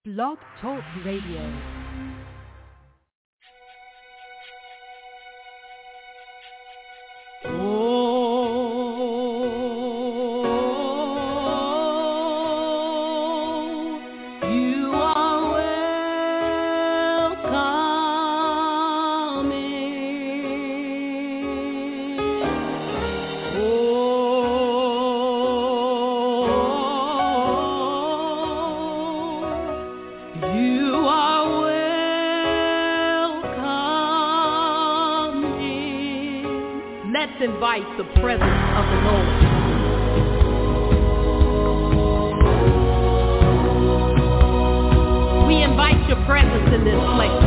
Blog Talk Radio. Invite the presence of the Lord. We invite your presence in this place.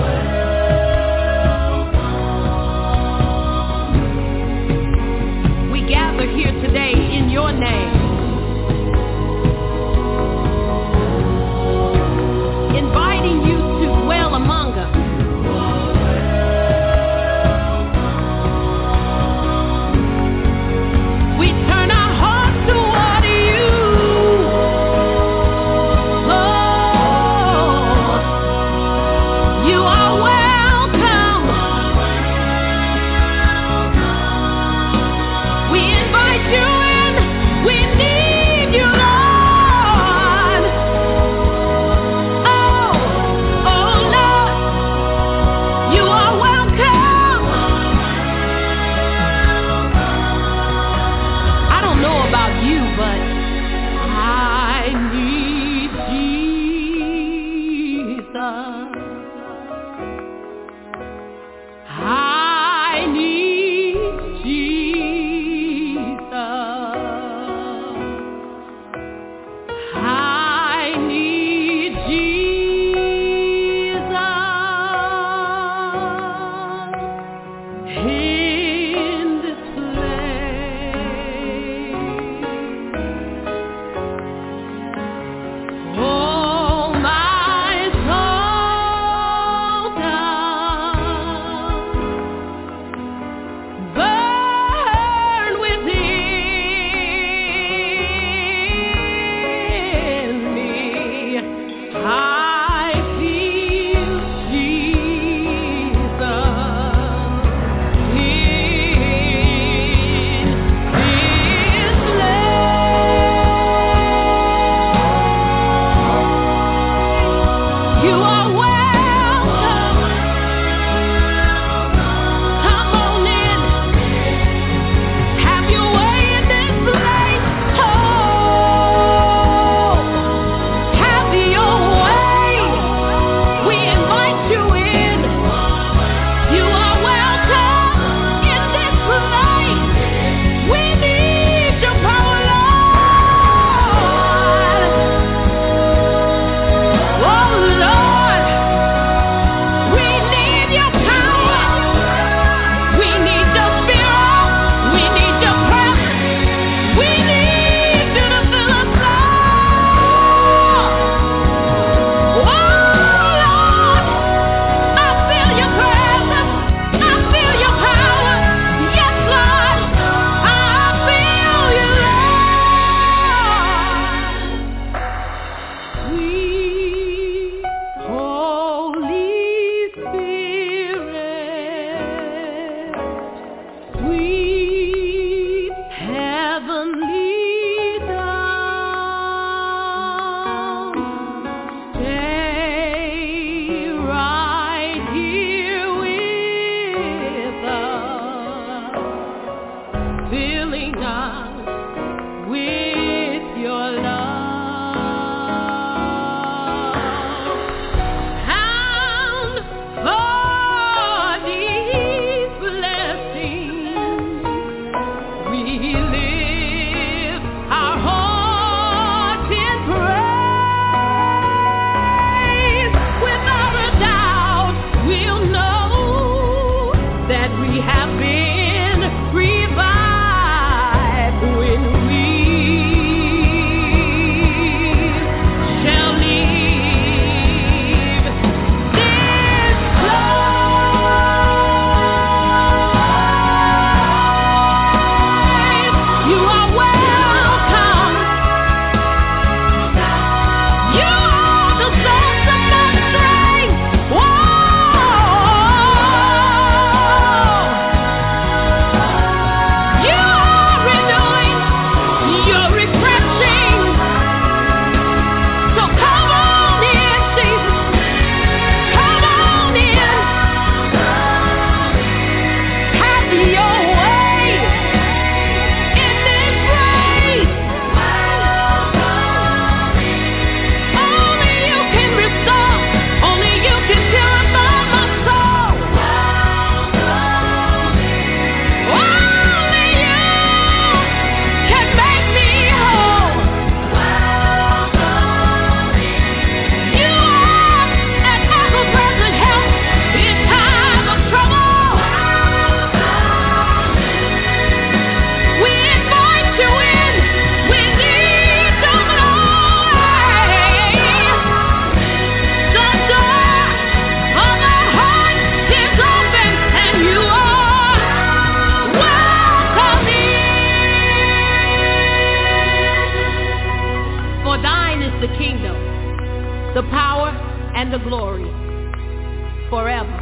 We gather here today in your name, inviting you to dwell among us. Oh, my soul. the power, and the glory forever.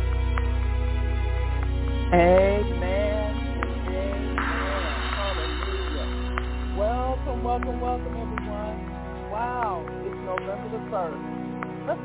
Amen. Amen. Hallelujah. Welcome, everyone. Wow, it's November the 1st.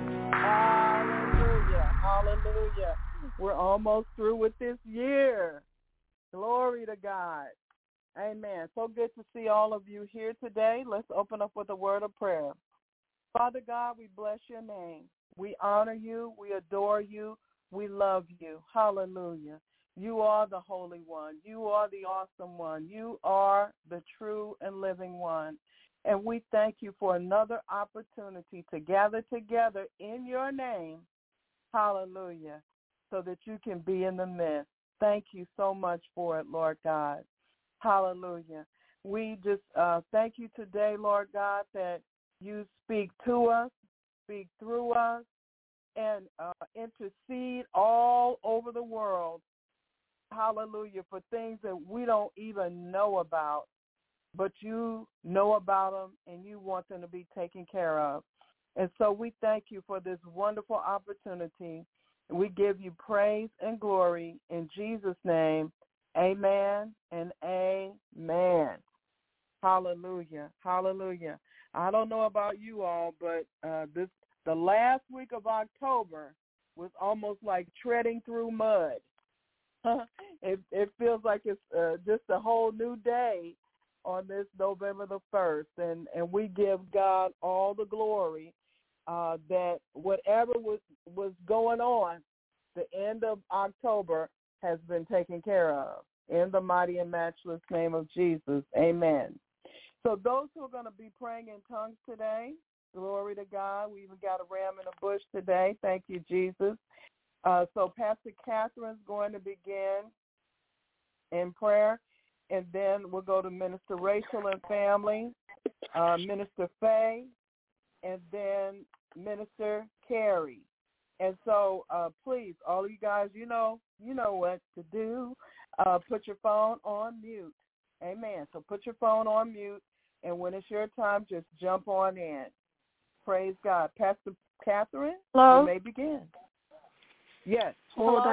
Hallelujah. We're almost through with this year. Glory to God. Amen. So good to see all of you here today. Let's open up with a word of prayer. Father God, we bless your name. We honor you. We adore you. We love you. Hallelujah. You are the Holy One. You are the awesome one. You are the true and living one. And we thank you for another opportunity to gather together in your name. Hallelujah. So that you can be in the midst. Thank you so much for it, Lord God. Hallelujah. We just thank you today, Lord God, that you speak to us, speak through us, and intercede all over the world. Hallelujah, for things that we don't even know about, but you know about them and you want them to be taken care of. And so we thank you for this wonderful opportunity. We give you praise and glory in Jesus' name. Amen and amen. Hallelujah. Hallelujah. I don't know about you all, but the last week of October was almost like treading through mud. It feels like it's just a whole new day on this November the 1st, and we give God all the glory that whatever was going on, the end of October has been taken care of. In the mighty and matchless name of Jesus, amen. So those who are going to be praying in tongues today, glory to God. We even got a ram in a bush today. Thank you, Jesus. So Pastor Catherine's going to begin in prayer, and then we'll go to Minister Rachel and family, Minister Faye, and then Minister Carrie. And so please, all you guys, you know what to do. Put your phone on mute. Amen. So put your phone on mute, and when it's your time, just jump on in. Praise God. Pastor Catherine, you may begin. Yes. Hello?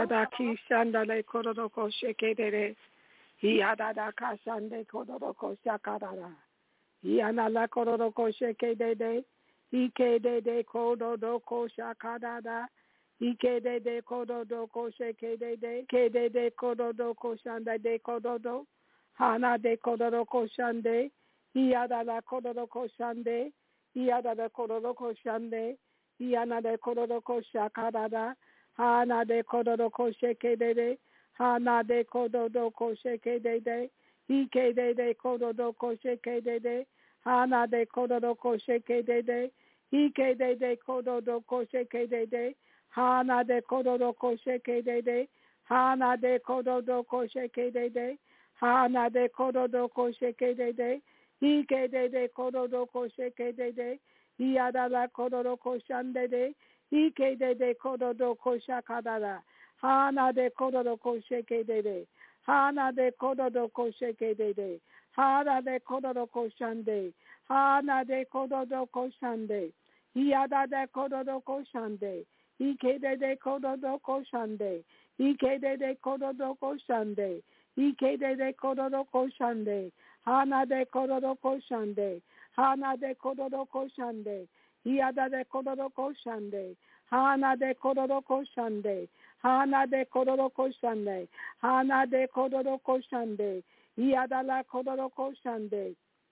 Hana de Kodoroko Shande, Iada la Kodoroko Shande, Iada de Kodoroko Shande, Iana de Kodoroko Shakadada, Hana de Kodoroko Shekede, Hana de Kodoroko Shekede, Ike de Kodoroko Shekede, Hana de Kodoroko Shekede, Ike de Kodoroko Shekede, Hana de Kodoroko Shekede, Hana de Kodoroko Shekede, Hana de Kododoko Shekede, Ike de Kododoko Shekede, Iada la Kododoko Shande, Ike de Kododoko Shakadara, Hana de Kododoko Shekede, Hana de Kododoko Shekede, Hana de Kododoko Shande, Hana de Kododoko Shande, Iada de Kododoko Shande, Ike de Kododoko Shande, Ike de Kododoko Shande, Ike de Kododoko Shande, Hana de Kododoko Shande, Hana de Kododoko Shande, Iada de Kododoko Shande, Hana de Kododoko Shande, Hana de Kododoko Shande, Hana de Kododoko Shande, Iada la Kododoko Shande,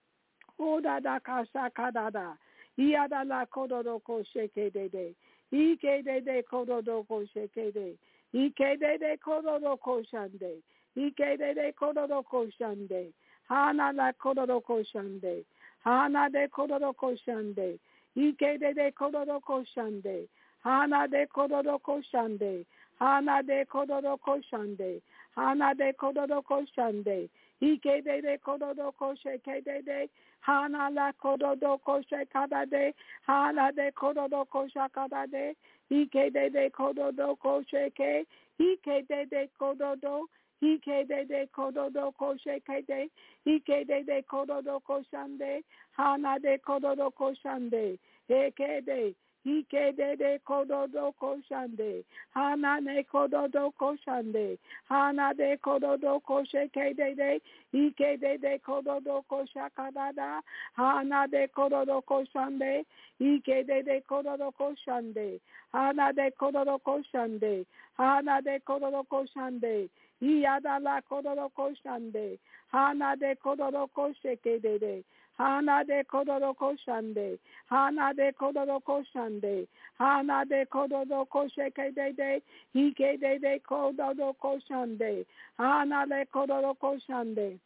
Oda da Kasha Kadada, Iada la Kododoko Shekede, Ike de Kododoko Shekede, Ike de Kododoko Shande, Ike de Kododoko Shande, Hana la Kododoko Shande, Hana de Kododoko Shande, Ike de Kododoko Shande, Hana de Kododoko Shande, Hana de Kododoko Shande, Hana de Kododoko Shande, Ike de Kododoko Shekede, Hana la Kododoko Shekadade, Hana de Kododoko Shakadade, Ike de Kododoko Sheke, Ike de Kododo, Ike de Kododoko Shekede, Ike de Kododoko Shande, Hana de Kododoko Shande, Eke de Ike de kododo koshande. Hana ne kododo koshande. Hana de kododo kosheke de. Ike de kododo koshakadada. Hana de kododo koshande. Ike de kododo koshande. Hana de kododo koshande. Hana de kododo koshande. Iyada la kododo koshande. Hana de kododo kosheke de. Hana de kododo koshande. Hana de kododo koshande. Hana de kododo kosheke de. Ike de kododo koshande. Hana de kododo koshande.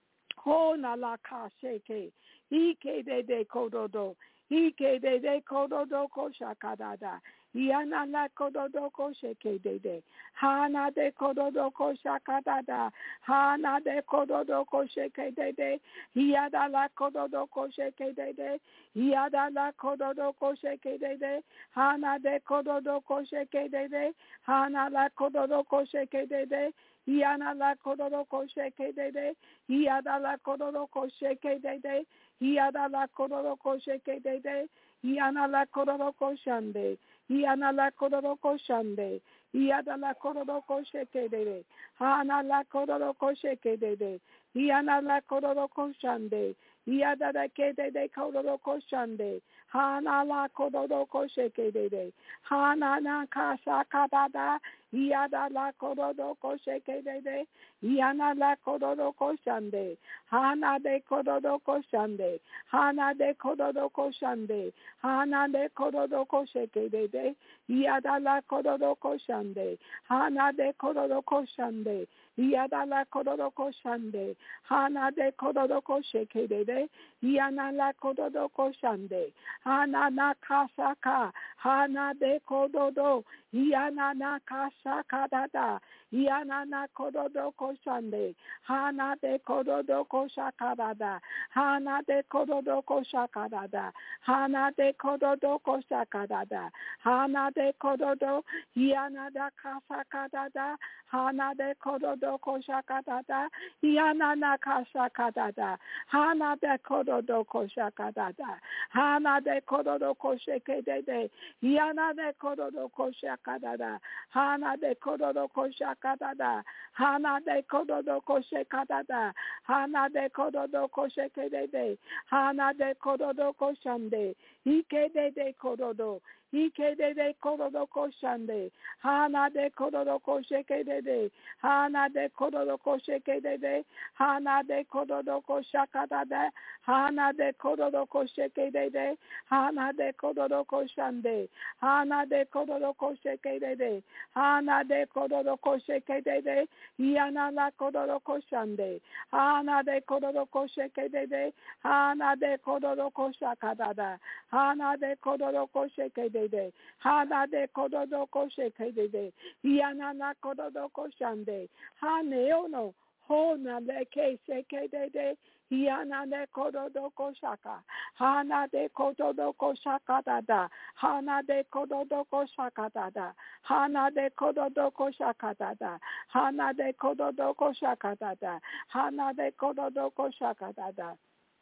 Hona la kasheke. Ike de kododo. Ike de kododo koshakadada. Yana la kododo kosheke de. Hana de kododo koshakadada. Hana de kododo kosheke de. Yada la kododo kosheke de. Yada la kododo kosheke de. Hana de kododo kosheke de. Hana la kododo kosheke de. Yana la kododo kosheke de. Yada la kododo kosheke de. Yada la kododo kosheke de. Yana la kododo koshande. Yana la kododo koshande. Yada la kododo kosheke de. Hana la kododo kosheke de. Yana la kododo koshande. Yada da kede de kododo koshande. Hana la kododo kosheke de. Hana na kasha kadada. Yada la kododo kosheke de. Yana la kododo koshande. Hana de kododo koshande. Hana de kododo koshande. Hana de kododo kosheke de. Yada la kododo koshande. Hana de kododo koshande. Yada la kododo koshande. Hana de kododo kosheke de. Yana la kododo koshande. Hana na kasaka. Hana de kododo. Yana na kasaka dada. Yana na kododo koshande. Hana de kododo koshakadada. Hana de kododo koshakadada. Hana de kododo koshakadada. Hana de kododo. Yana da kasakadada. Hana de kododo koshakadada. Yana na kasakadada. Hana de kododo koshakadada. Hana de kododo kosheke de. Yana de kododo koshakadada. Hana de kododo koshakadada. Hana de kododo koshakadada. Hana de kododo kosheke de. Hana de kododo koshande. Ike de kododo. Ike de kododo koshande. Hana de kododo kosheke de. Hana de kododo kosheke de. Hana de kododo koshakadada. Hana de kododo kosheke de. Hana de kododo koshande. Hana de kododo kosheke de. Hana de kododo kosheke de. Yana la kododo koshande. Hana de kododo kosheke de. Hana de kododo koshakadada. Hana de kododo kosheke de. Hana de kododo kosheke de. Yana la kododo koshande. Hane ono. Hona le kesheke de. Yana de kododo koshaka. Hana de kododo koshaka dada. Hana de kododo koshaka dada. Hana de kododo koshaka dada. Hana de kododo koshaka dada. Hana de kododo koshaka dada.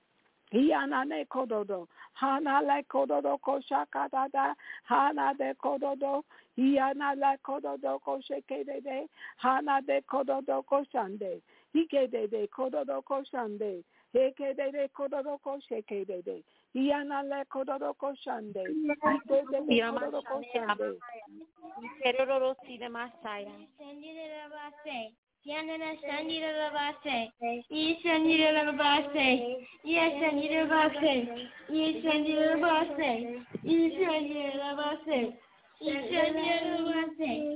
Yana ne kododo. Hana le kododo koshaka dada. Hana de kododo. Yana le kododo kosheke de. Hana de kododo koshande. Ike de kododo koshande. Heke de kododo kosheke de. Yana le kododo koshande. Ike de kododo koshande. Keroro si de masaya. Yanana Sandira Rabase, Isandira Rabase, Yesandira Rabase, Isandira Rabase, Isandira Rabase, Isandira Rabase,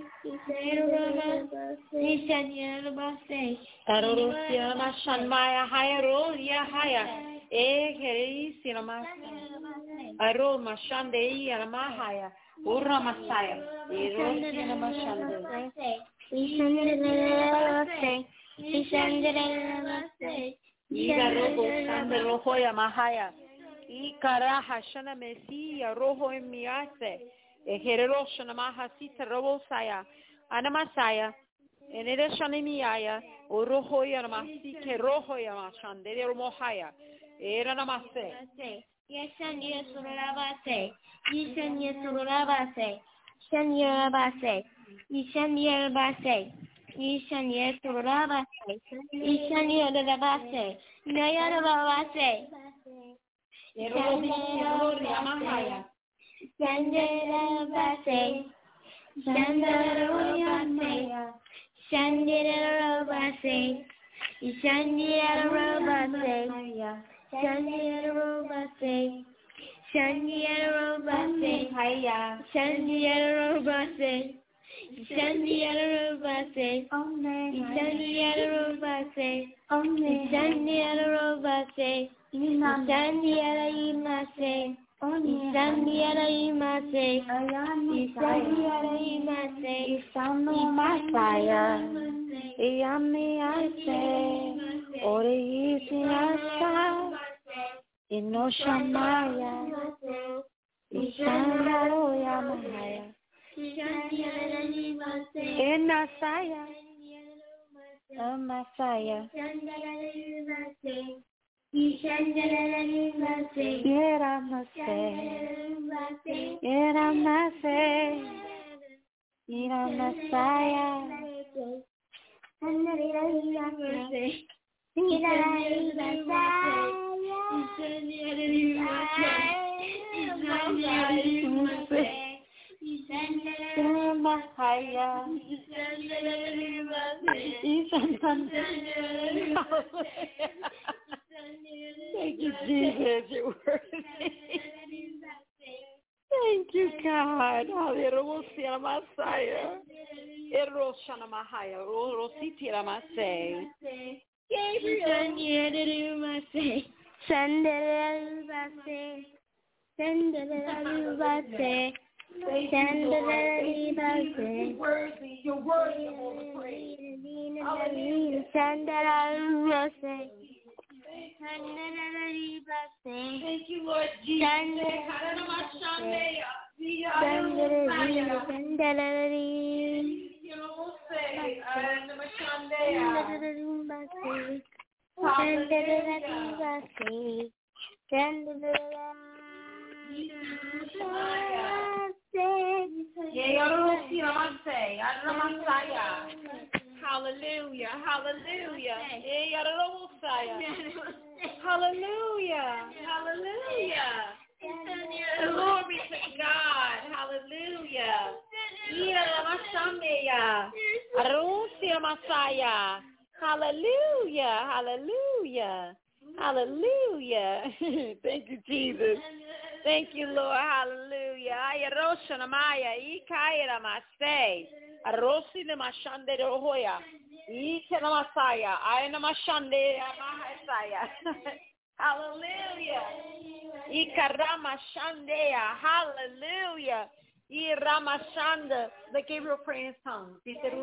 Isandira Rabase, Tarosia Mashanmaya Hayaro Yahaya, Keri Sinama, Aro Mashande Yaramahaya, Ura Masaya, Erosia Mashande. Ira robo sande roho ya mahaya. Ikara hashana mesia roho emiase. Eherero shana mahasita robo saya. Anamasaya. Enere shana miaya. O roho ya namasi ke roho ya mashande romohaya. Era namase. Yeshanira Surabase, Yeshanira Surabase, Shanira Base, Yeshanira Base, Yeshanira Surabase, Yeshanira Base, Nayara Base, Shandera Base, Shandera Base, Shandira Base, Shandira Base, Shandira Base, Shandira Base, Shandira Base, Shandira Base, Shandira Base, Shandira Base, Shandira Imase, Shandira Imase, Shandira Imase, Masaya. Yami ase, ore isi asa, ino shamaya, ishandaro yamaya, inasaya, amasaya, yeramase, iramasaya. Thank you, Jesus. You're worthy. Thank you, God. Hallelujah, Messiah. Eroshana Mahaya, Rositi Ramase. You're worthy of all the praise. Thank you, Lord Jesus. Hallelujah, hallelujah. Hallelujah, hallelujah. Glory to God, hallelujah. Hallelujah, hallelujah, hallelujah. Thank you, Jesus. Thank you, Lord. Hallelujah. Ayarosha Maya, Ikaira Masay, Arosi de Mashande Rohoya, Ikana Masaya, Ayana Mashande Mahasaya. Hallelujah. Ikarama Shandea. Hallelujah. Iramashanda. The Gabriel pray in tongues.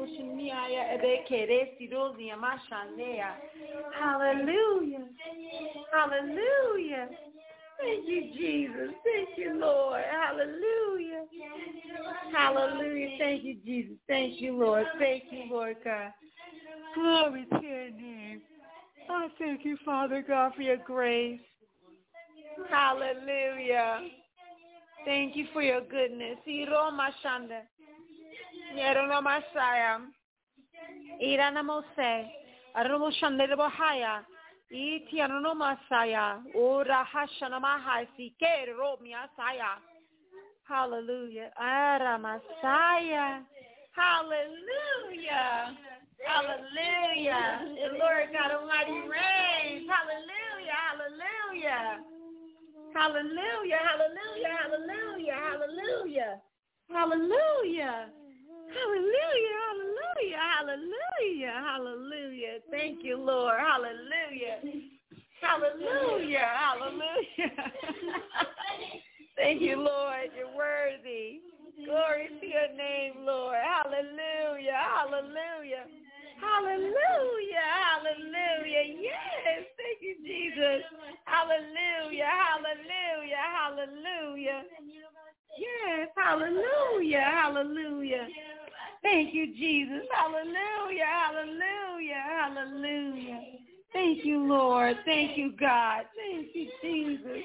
Hallelujah. Hallelujah. Thank you, Jesus. Thank you, Lord. Hallelujah. Hallelujah. Thank you, Jesus. Thank you, Lord. Thank you, Lord God. Glory to your name. I thank you, Father God, for your grace. Hallelujah. Thank you for your goodness. Iromashanda. Yeronomasaya. Iranamose. Aromoshanda. Itiano Masaya, Ora Hashanamahai, Sike, Romia Saya. Hallelujah. Ara Messiah. Hallelujah. Hallelujah. The Lord God Almighty reigns. Hallelujah. Hallelujah. Hallelujah. Hallelujah. Hallelujah. Hallelujah. Hallelujah. Hallelujah, hallelujah, hallelujah, hallelujah. Thank you, Lord. Hallelujah. Hallelujah, hallelujah. Thank you, Lord. You're worthy. Glory to your name, Lord. Hallelujah, hallelujah. Hallelujah, hallelujah. Yes, thank you, Jesus. Hallelujah, hallelujah, hallelujah. Yes, hallelujah, hallelujah. Thank you, Jesus. Hallelujah, hallelujah, hallelujah. Thank you, Lord. Thank you, God. Thank you, Jesus.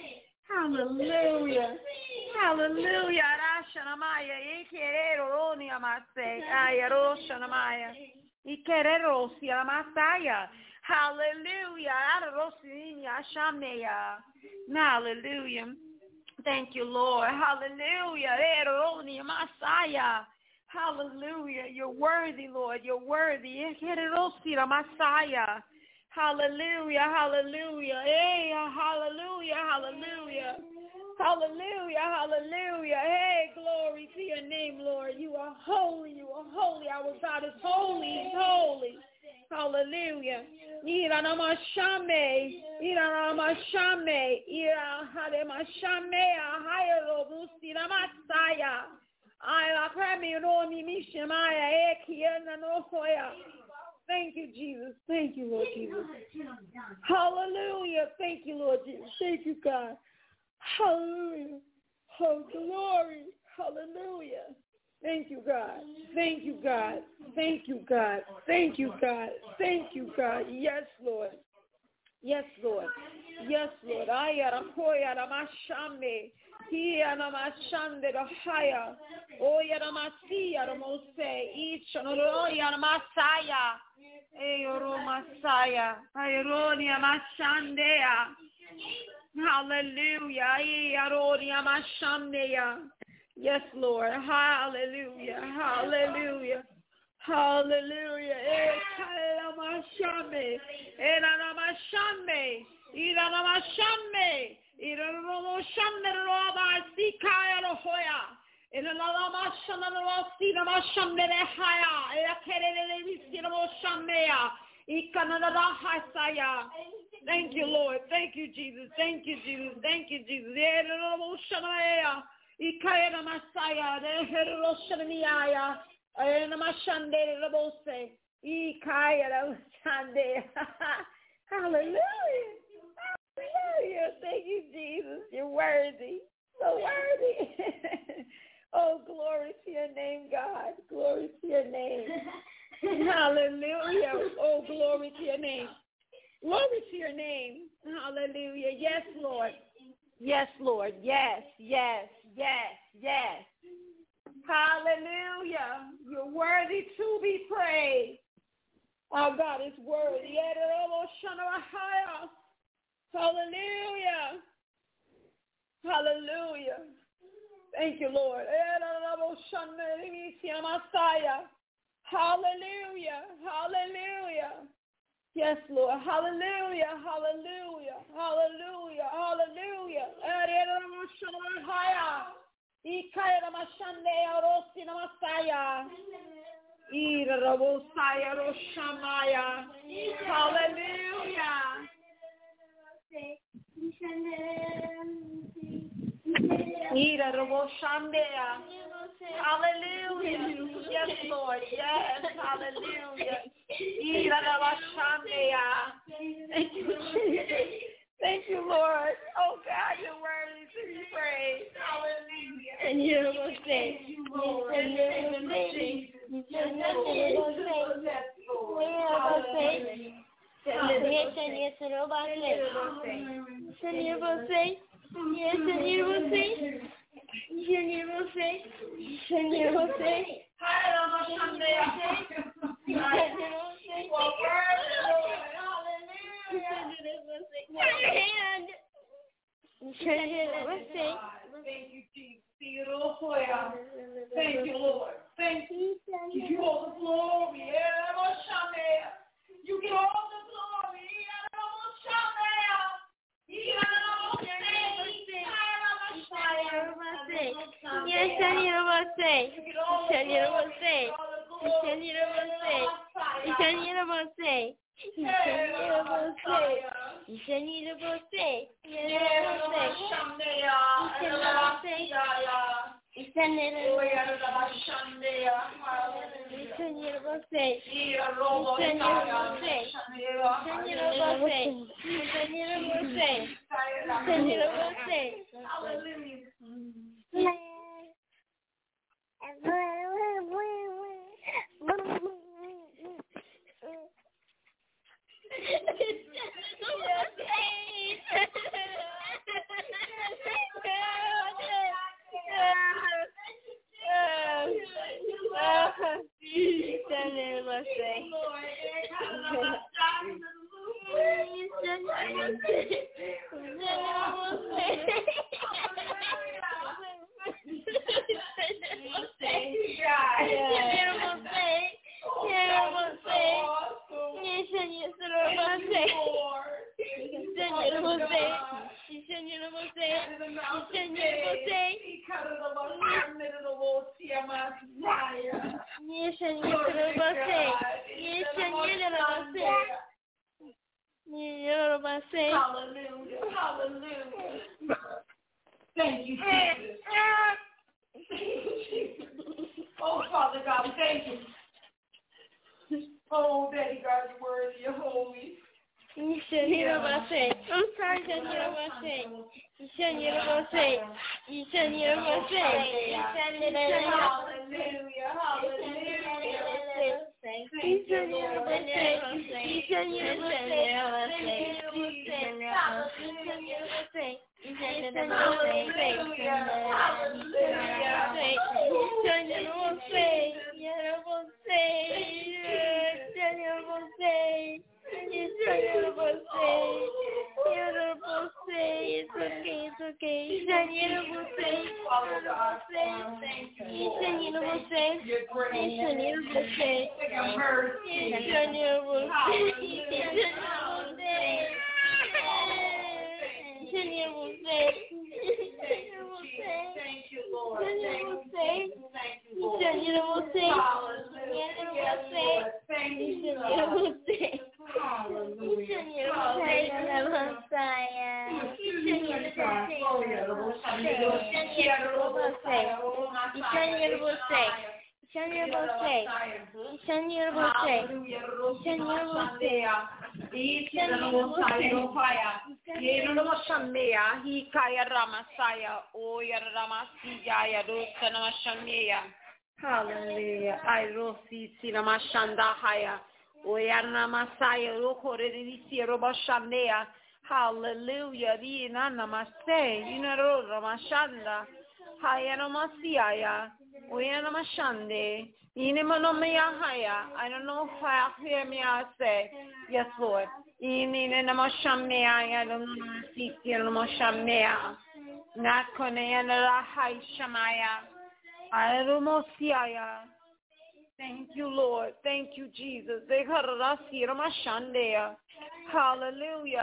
Hallelujah. Hallelujah. Rashanamaya. Ikerero roni amase. Ayero shanamaya. Ikerero si amasaya. Hallelujah. Arosi ashameya. Hallelujah. Thank you, Lord. Hallelujah. Eroni amasaya. Hallelujah. You're worthy, Lord. You're worthy. Ikerero Messiah. Hallelujah, hallelujah, hey, hallelujah, hallelujah, hallelujah, hallelujah, hey, glory to your name, Lord. You are holy, our God is holy, he's holy, hallelujah. Iranamashame, Iranamashame, Irahanemashame, Ahayarobusiramasaya, Ayakamironimishimaya, Ekienanohoya. Thank you, Jesus. Thank you, Lord Jesus. Hallelujah. Thank you, Lord Jesus. Thank you, God. Hallelujah. Oh, glory. Hallelujah. Thank you, God. Thank you, God. Thank you, God. Thank you, God. Thank you, God. Yes, Lord. Yes, Lord. Yes, Lord. Ayaramashame. Hiyanamashande higher. Oh, Yaramasiya, the Mose. Each and all Yaramasaya. Ayoro Masaya. Ayronia Mashandea. Hallelujah. Ayaronia Mashandea. Yes, Lord. Hallelujah. Hallelujah. Hallelujah. Ekanamashame. Enanamashame. Iranamashame. Iranamashame. Roba Sikaya Rohoya. Thank you, Lord. Thank you, Jesus. Thank you, Jesus. Thank you, Jesus. Hallelujah. Hallelujah. Thank you, Jesus. You're worthy. So worthy. Oh, glory to your name, God. Glory to your name. Hallelujah. Oh, glory to your name. Glory to your name. Hallelujah. Yes, Lord. Yes, Lord. Yes, yes, yes, yes. Hallelujah. You're worthy to be praised. Our God is worthy. Hallelujah. Hallelujah. Thank you, Lord. Hallelujah. Hallelujah. Yes, Lord. Hallelujah. Hallelujah. Hallelujah. Hallelujah. Hallelujah. Yes, Lord. Yes. Hallelujah. Thank you, Jesus. Thank you, Lord. Oh, God, you're worthy to be praised. Hallelujah. And you will say, Thank you, Jesus. Thank you, Lord. Thank you. You get all the glory. You get all the glory. Thank you, Jesus. Oh, Father God, thank you. Oh, Daddy God, you're worthy, you're holy. I'm sorry, Hallelujah. I rosi sinamashanda haya. Oyana masaya rokore disi robashandea. Hallelujah. Dina namaste. Inaro ramashanda. Hayana masiaya. Oyana mashande. Inimanomea haya. I don't know how hear me I say. Yes, Lord. Inina namashamea. I don't know si namashamea. Nakonea hai shamaya. Thank you, Lord. Thank you, Jesus. Hallelujah.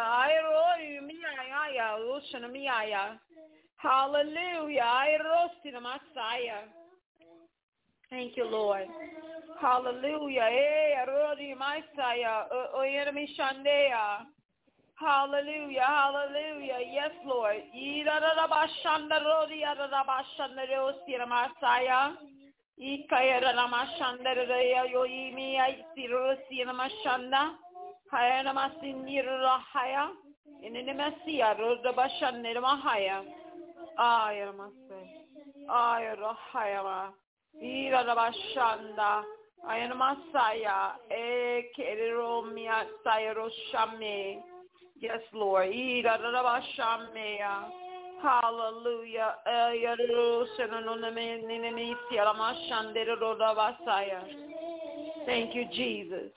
Hallelujah. Thank you, Lord. Hallelujah. Hallelujah, hallelujah. Yes, Lord. Yes, Lord. Hallelujah. Thank you, Jesus.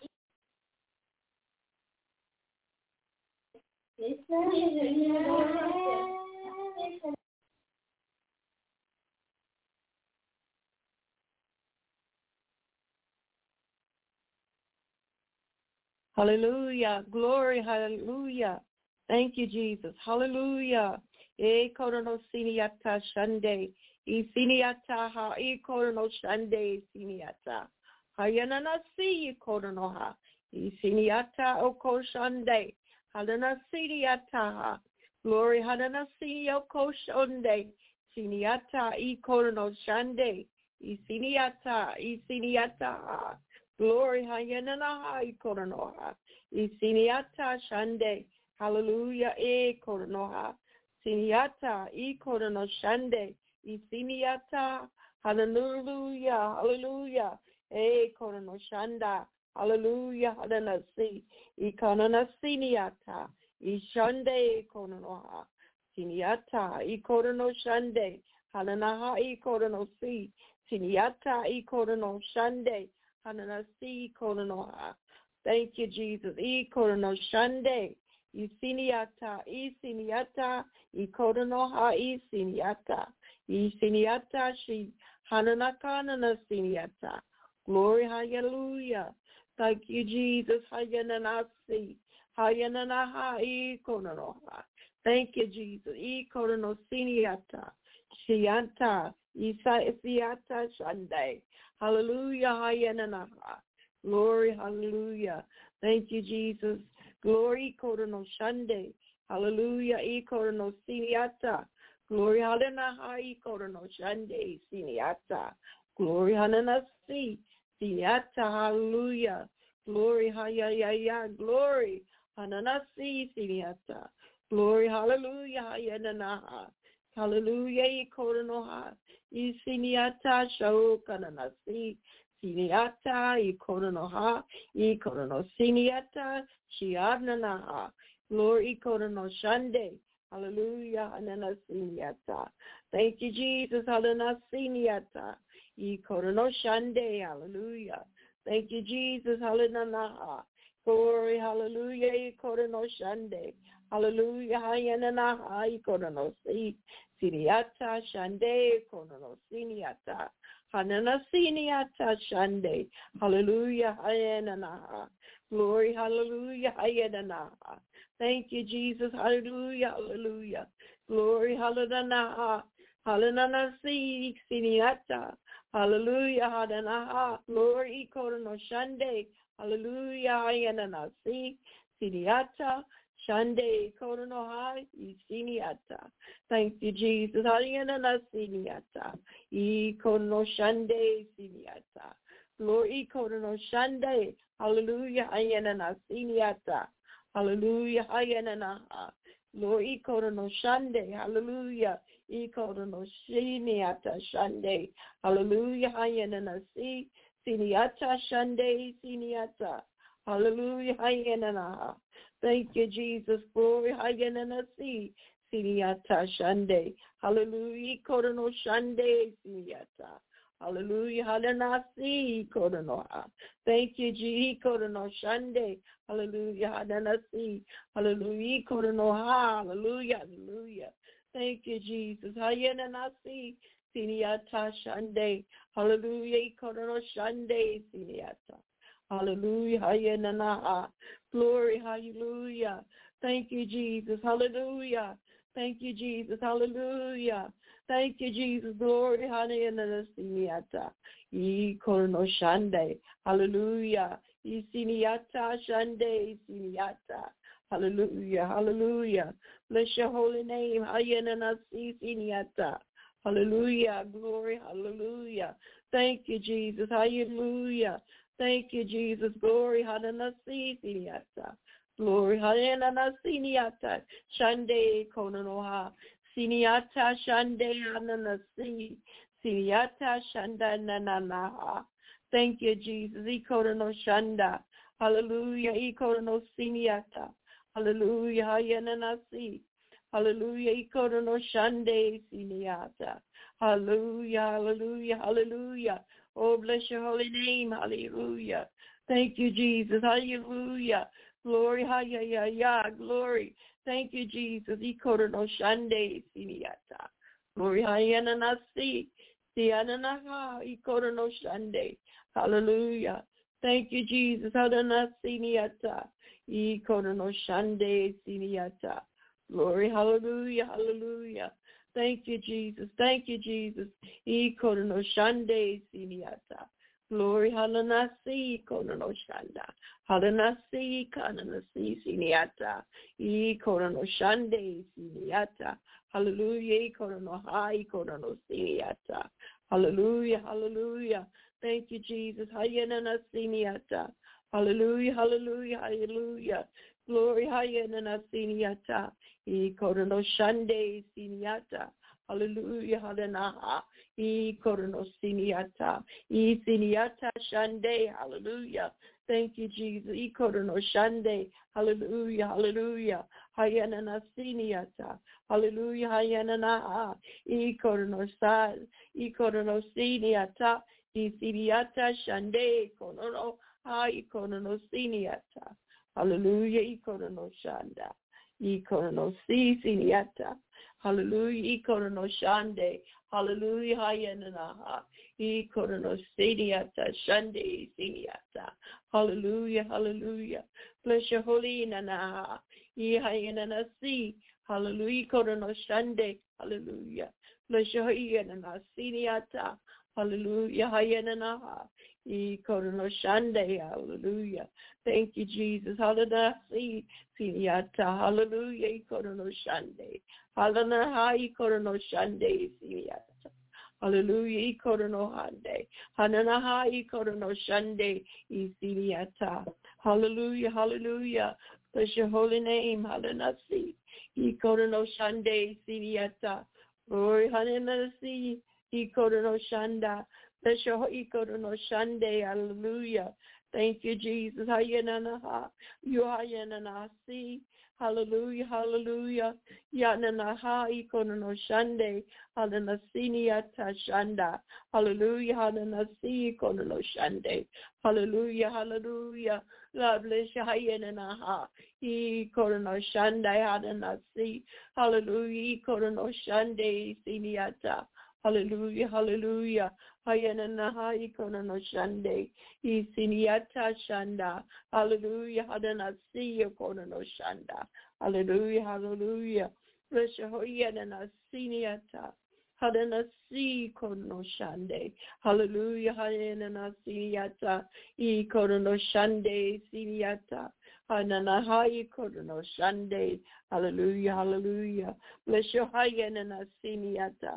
Hallelujah. Glory. Hallelujah. Thank you, Jesus. Hallelujah. E korono siniata shande. E siniata ha. E korono shande siniata. Hayanana si korono ha. E siniata oko shande. Halana siniata ha. Glory. Halana si oko shande. Siniata e korono shande. E siniata. E siniata ha. Glory, hayanana ikoronoha. Isiniata shande. Hallelujah, ikoronoha. Siniata ikorono shande. Isiniata. Hallelujah, hallelujah. Ikorono shanda. Hallelujah, hadanasi. Ikonona siniata. Ishande ikoronoha. Siniata ikorono shande. Halanaha ikorono si. Siniata ikorono shande. Hananasi Koronoha. Thank you, Jesus. I Korono Shande. Isiniata. Isiniata. I Koronoha. Isiniata. Isiniata. She Hananakana Siniata. Glory, hallelujah. Thank you, Jesus. Hayananasi. Hayananaha. I Koronoha. Thank you, Jesus. I Korono Siniata. Shianta. Isiata Shande. Hallelujah. Hayananaha. Glory, hallelujah. Thank you, Jesus. Glory, Korono Shande. Hallelujah. I Korono Siniata. Glory, hallelujah. I Korono Shande. Siniata. Glory, hananasi. Siniata. Hallelujah. Glory, hayaya. Glory, hananasi. Siniata. Glory, hallelujah. Hayananaha. Hallelujah. I Korono Ha. I Siniata. Shaokananasi. Siniata, Ikoronoha, Ikorono Siniata, Shiadnanaha, Glory Ikorono Shande, Hallelujah, Hanana Siniata. Thank you, Jesus, Hanana Siniata, Ikorono Shande, Hallelujah. Thank you, Jesus, Hallelujah. Glory, Hallelujah, Ikorono Shande, Hallelujah, Hayananaha, Ikorono Siniata, Shande, Ikorono Siniata. Hananasiniata Shande. Hallelujah. Hayananaha. Glory. Hallelujah. Hayananaha. Thank you, Jesus. Hallelujah. Hallelujah. Glory. Hallelujah. Halananasi Siniata. Hallelujah. Hadanaha. Glory. Korono Shande. Hallelujah. Hayananasi Siniata. Shande Koronoha Isiniata. Thank you, Jesus. Hayanana Siniata. I Korono Shande Siniata. Glory Korono Shande. Hallelujah. Hayanana Siniata. Hallelujah. Hayanana. Glory Korono Shande. Hallelujah. I Korono Siniata Shande. Hallelujah. Hayanana Siniata Shande Siniata. Hallelujah. Hayanana. Thank you, Jesus. Glory. Hayananasi. Siniata Shande. Hallelujah. Korono Shande. Siniata. Hallelujah. Hadanasi. Koronoha. Thank you, Jesus. Korono Shande. Hallelujah. Hadanasi. Hallelujah. Koronoha. Hallelujah. Hallelujah. Thank you, Jesus. Hayananasi. Siniata Shande. Hallelujah. Korono Shande. Siniata. Hallelujah. Hayananaha. Glory. Hallelujah. Thank you, Jesus. Hallelujah. Thank you, Jesus. Hallelujah. Thank you, Jesus. Glory. Hallelujah. Korono Shande. Hallelujah. Siniata Shande. Siniata. Hallelujah. Hallelujah. Bless your holy name. Hayananasi Siniata. Hallelujah. Glory. Hallelujah. Thank you, Jesus. Hallelujah. Thank you, Jesus. Glory. Hananasi Siniata. Glory. Hananasi Niata. Shande Kononoha. Siniata Shande Hananasi. Siniata Shanda Nananaha. Thank you, Jesus. Ikono Shanda. Hallelujah. Ikono Siniata. Hallelujah. Hayananasi. Hallelujah. Ikono Shande Siniata. Hallelujah. Hallelujah. Hallelujah. Oh, bless your holy name. Hallelujah. Thank you, Jesus. Hallelujah. Glory. Hallelujah. Glory. Thank you, Jesus. Ikono Shande Siniata. Glory. Hayananasi. Siananaha. Ikono Shande. Hallelujah. Thank you, Jesus. Hadanasi Siniata. Ikono Shande Siniata. Glory. Hallelujah. Hallelujah. Thank you, Jesus. Thank you, Jesus. Ikono Shande Siniata. Glory. Halanasi Ikono Shanda. Halanasi Kananasi Siniata. Ikono Shande Siniata. Hallelujah. Ikono Hai Ikono Siniata. Hallelujah. Hallelujah. Thank you, Jesus. Hayanana Siniata. Hallelujah. Hallelujah. Hallelujah. Glory. Hayanana Siniata. Ikono Shande Siniata. Hallelujah. Hallelujah. Ikono Siniata. Siniata Shande. Hallelujah. Thank you, Jesus. Ikono Shande. Hallelujah. Hallelujah. Hayanana Siniata. Hallelujah. Hayanana. Ikono Sal. Ikono Siniata. Isiniata shande konono ha ikonono siniata. Hallelujah, ikonono shanda. Ikonono siniata. Hallelujah, ikonono shande. Hallelujah, hayananaha. Ikonono siniata shande siniata. Hallelujah, hallelujah. Bless your holy nanaha. Ihayananasi. Hallelujah, ikonono shande. Hallelujah. Bless your hayanana siniata. Hallelujah. Hayananaha. Ikonono shande. Hallelujah. Thank you, Jesus. Hallelujah. Siniata. Hallelujah. Ikonono shande. Hallelujah. Ikonono shande. Siniata. Hallelujah. Ikonono hande. Hananaha. Ikonono shande. Siniata. Hallelujah. Hallelujah. Bless your holy name. Hallelujah. Ikonono shande. Siniata. Glory. Hallelujah. Ikonono shanda. Bless your ikonono shande. Hallelujah. Thank you, Jesus. Hayananaha. You hayananasi. Hallelujah. Hallelujah. Yananaha ikonono shande. Halanasini yata shanda. Hallelujah. Halanasi ikonono shande. Hallelujah. Hallelujah. God bless you. Hayananaha. Ikonono shande. Halanasi. Hallelujah. Ikonono shande. Siniata. Hallelujah, hallelujah. Hayananaha ikonono shande. Isiniata shanda. Hallelujah. Hadanasi ikonono shanda. Hallelujah, hallelujah. Bless your hoyananasiniata. Hadanasi ikonono shande. Hallelujah. Hayananasiniata. Ikonono shande siniata. Hananaha ikonono shande. Hallelujah, hallelujah. Bless your hayananasiniata.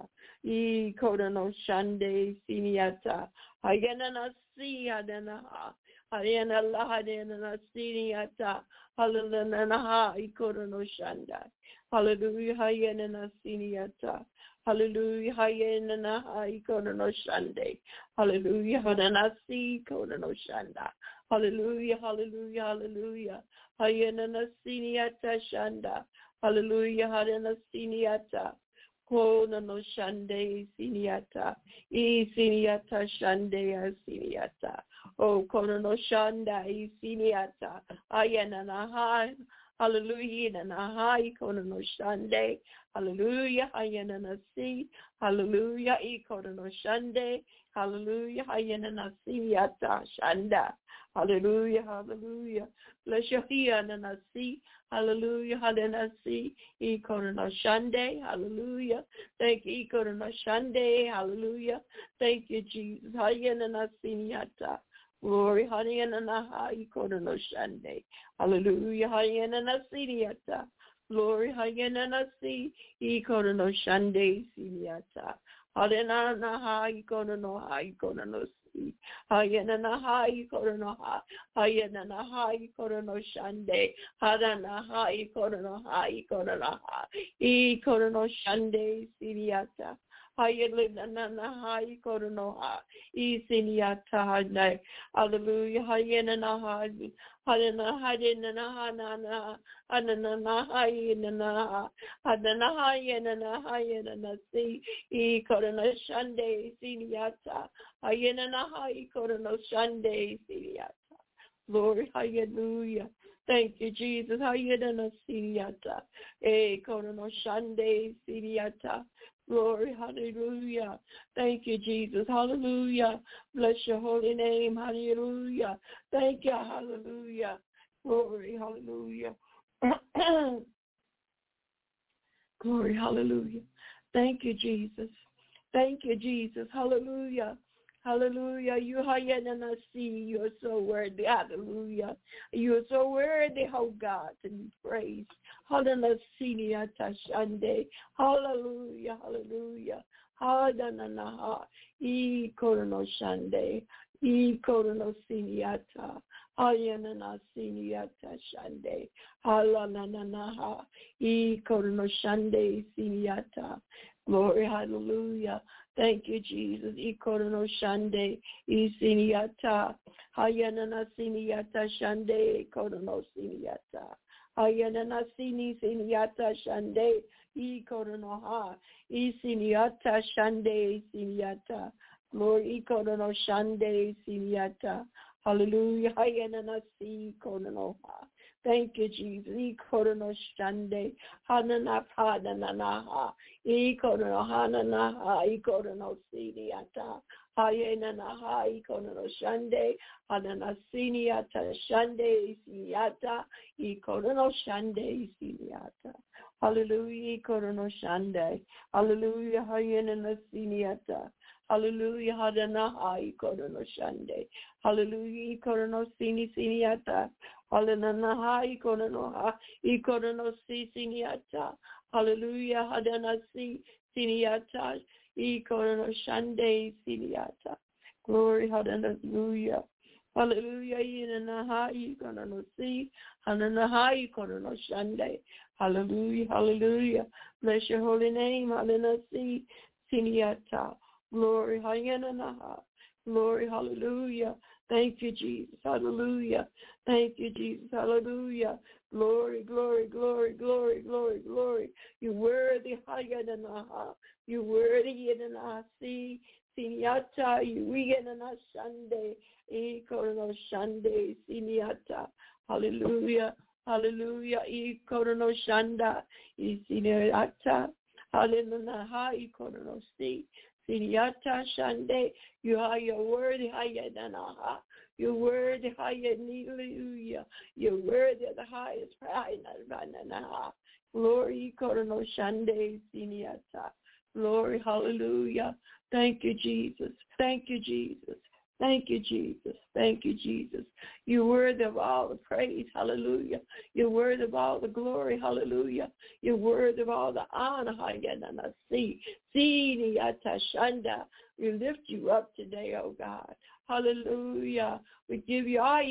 Ikonono shande siniata. Hayananasi hadanaha. Hayananasiniata. Hallelujah. Ikonono shanda. Hallelujah. Hayananasiniata. Hallelujah. Hayananaha ikonono shande. Hallelujah. Hadanasi ikonono shanda. Hallelujah. Hallelujah. Hallelujah. Hayananasiniata shanda. Hallelujah. Hadanasiniata. Konono shande siniata. Siniata shande siniata. Oh, konono shanda siniata. Ayananaha. Hallelujah. Nanaha ikonono shande. Hallelujah. Hayananasi. Hallelujah. Ikonono shande. Hallelujah. Hayananasi yata shanda. Hallelujah. Hallelujah. Bless your hiyananasi. Hallelujah. Hayananasi. Ikonono shande. Hallelujah. Thank you. Ikonono shande. Hallelujah. Thank you, Jesus. Hayananasi yata. Glory, hayananaha ikonono shande. Hallelujah, hayananasi yata. Glory, hayananasi ikonono shande siniata. Hayananaha ikonono si. Hayananaha ikonono shande. Hadanaha ikonono shande siniata. Hayananaha ikononoha. Isiniata. Hallelujah. Hayananaha. Hayananaha. Hayananasi. Ikonono shande siniata. Hayananaha ikonono shande siniata. Glory, hallelujah. Thank you, Jesus. Hayananasiniata. Ikonono shande siniata. Glory, hallelujah. Thank you, Jesus. Hallelujah. Bless your holy name. Hallelujah. Thank you. Hallelujah. Glory, hallelujah. Glory, hallelujah. Thank you, Jesus. Thank you, Jesus. Hallelujah. Hallelujah. You are so worthy. Hallelujah. You are so worthy, oh God, to be praised. Hallelujah. Hallelujah. Hallelujah. Hadananaha. Ikono shande. Ikono siniata. Hayanana siniata shande. Halananaha. Ikono shande siniata. Glory, hallelujah. Thank you, Jesus. Ikono shande, isiniata. Hayanana siniata shande, ikono siniata. Hayanana siniata shande, ikono ha. Isiniata shande, siniata. Glory, Ikono Shande Siniata. Hallelujah. Hayananasi Kononoha. Thank you, Jesus. Ikono Shande. Hanana Hadananaha. Ikono Hananaha. Ikono Siniata. Hayananaha. Ikono Shande. Hananasiniata. Shande Siniata. Ikono Shande Siniata. Hallelujah. Ikono Shande. Hallelujah. Hayananasiniata. Hallelujah, Hadanaha, Ikono Shande. Hallelujah, Ikono Siniata. Hallelujah, Ikono Siniata. Hallelujah, Hadanasi Siniata. Ikono Shande Siniata. Glory, hallelujah. Hallelujah, Inanaha, Ikono Si. Hallelujah, Ikono Shande. Hallelujah, hallelujah. Bless your holy name, Hadanasi Siniata. Glory, hallelujah. Glory, hallelujah. Thank you, Jesus. Hallelujah. Thank you, Jesus. Hallelujah. Glory, glory, glory, glory, glory, glory. You're worthy, hallelujah. You're worthy, see, siniata. You reganana shande, ikono shande, siniata. Hallelujah. Hallelujah. Ikono shanda, siniata. Hallelujah. Ikono si. Siniata Shande, you are your word, Hayadanaha. Your word, Hallelujah. Your word is the highest praise. Glory, Korono Shande, Siniata. Glory, hallelujah. Thank you, Jesus. Thank you, Jesus. Thank you, Jesus. Thank you, Jesus. You're worthy of all the praise. Hallelujah. You're worthy of all the glory. Hallelujah. You're worthy of all the honor. We lift you up today, oh God. Hallelujah. We give you all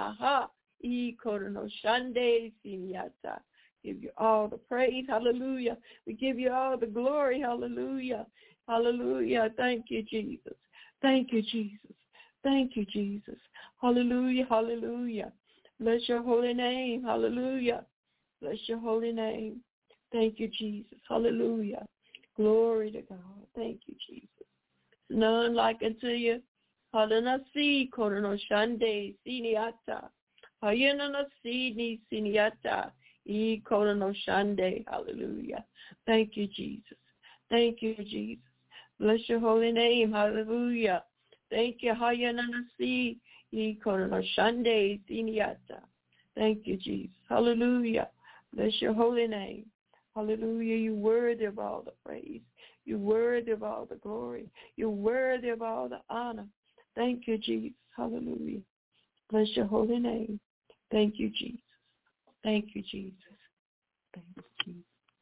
give you all the praise. Hallelujah. We give you all the glory. Hallelujah. Hallelujah. Thank you, Jesus. Thank you, Jesus. Thank you, Jesus. Hallelujah, hallelujah. Bless your holy name. Hallelujah. Bless your holy name. Thank you, Jesus. Hallelujah. Glory to God. Thank you, Jesus. None like unto you. Hallelujah. Korono shande siniata. Hayana sini siniata. E korono shande. Hallelujah. Thank you, Jesus. Thank you, Jesus. Bless your holy name. Hallelujah. Thank you, Hayananasi, Ikono Shande, Siniata. Thank you, Jesus. Hallelujah. Bless your holy name. Hallelujah. You're worthy of all the praise. You're worthy of all the glory. You're worthy of all the honor. Thank you, Jesus. Hallelujah. Bless your holy name. Thank you, Jesus. Thank you, Jesus. Thank you, Jesus.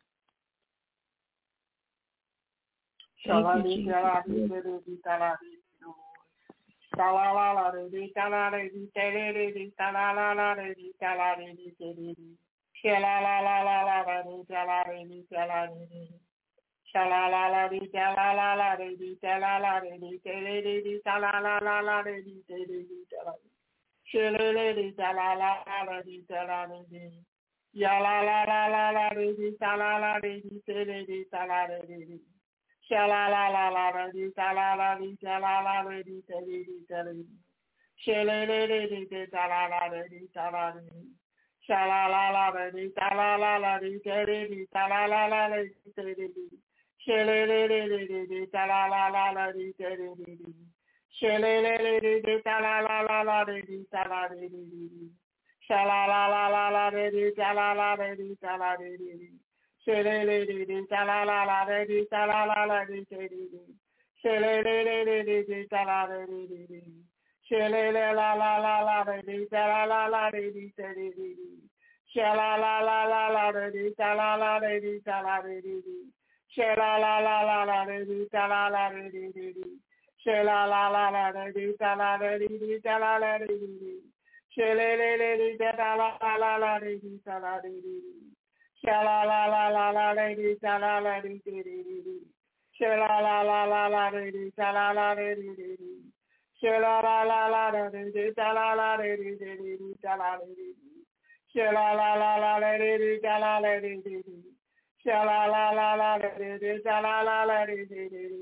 Thank you, Jesus. La la la la re ta la re di te re re di ta la la la re di ta la re di te re di sha la la la la la re ta la re di ta la re di sha la la la di ta la la la re di ta la la re di te re re di ta la la la la re di te re di ta la sha le le di ta la la la re di ta la re di ya la la la la la re di ta la la re di te re di ta la re di sha la la la la la di ta la la di ta la la re di te re di te re di sha le le le di te ta la la re di ta la re di sha la la la re di ta la la la di te re di ta la la la re di te re di sha le le le di ta la la la la di te re di sha le le le di ta la la la la di ta la re di sha la la la la la di ta la la re di ta la re di Shele le di ta la la la di ta la la la di te di shele le di ta la di shele le la la la la di ta la la la di te di shala la la la la di ta la la di ta la di shala la la la la di ta la la di shala la la la di ta la di ta la la di shele le di ta la la la di ta la di sha la la la la la lady sha la la di di di sha la la la la la lady sha la la di di sha la la la la di sha la la di di sha la di sha la la la la lady sha la la di di sha la la la la lady sha la la di di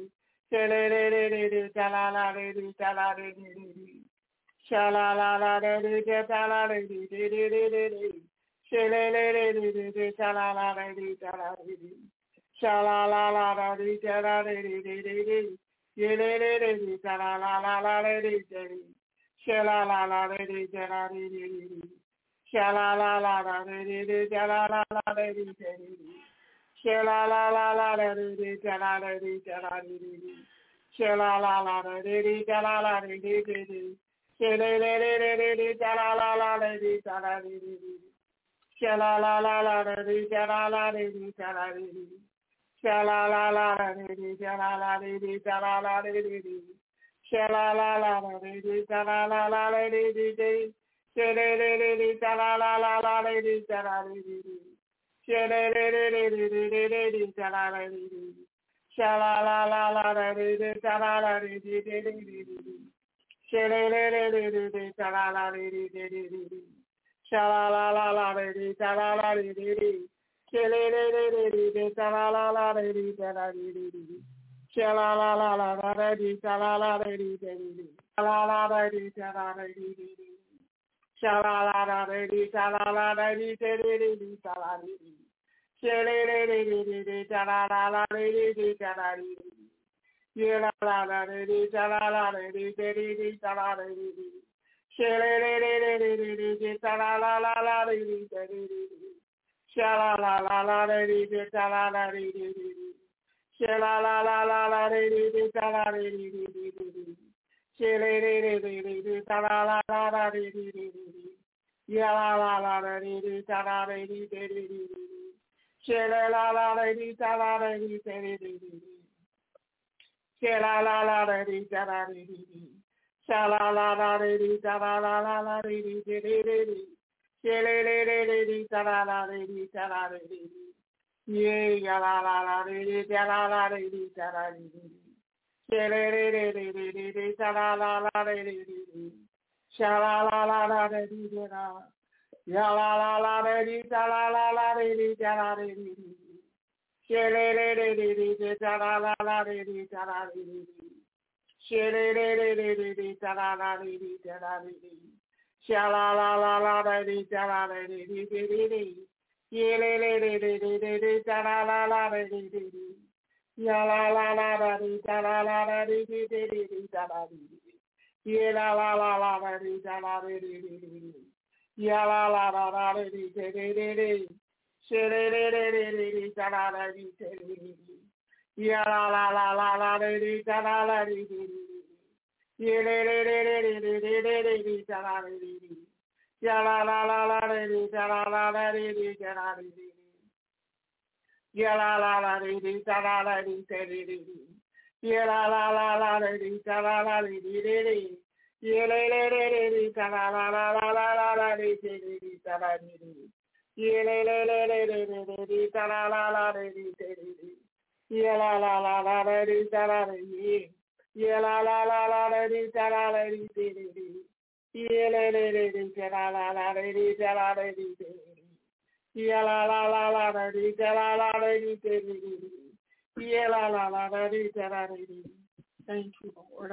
Thank you, Lord.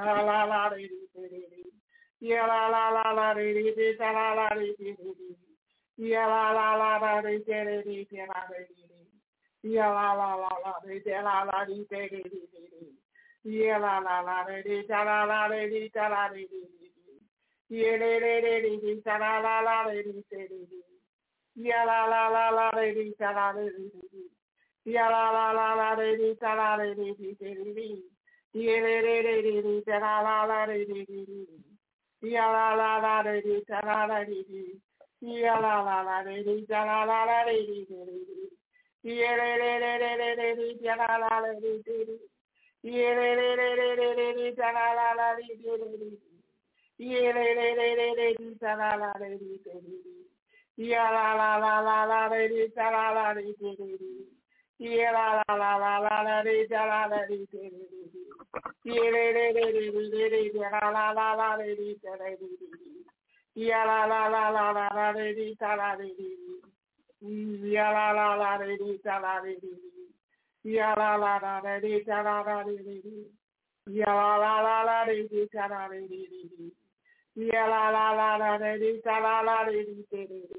Ya la la la la di di ta la di di di. Ya la la la la di ta la la di di di.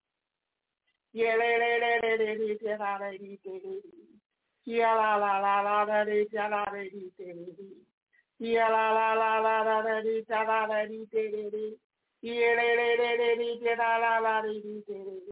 Ya le le le le di ta la di di. Ya la la la la di ta la di di. Ya la la la la di ta la di di. Ya le le le di ta la la di di.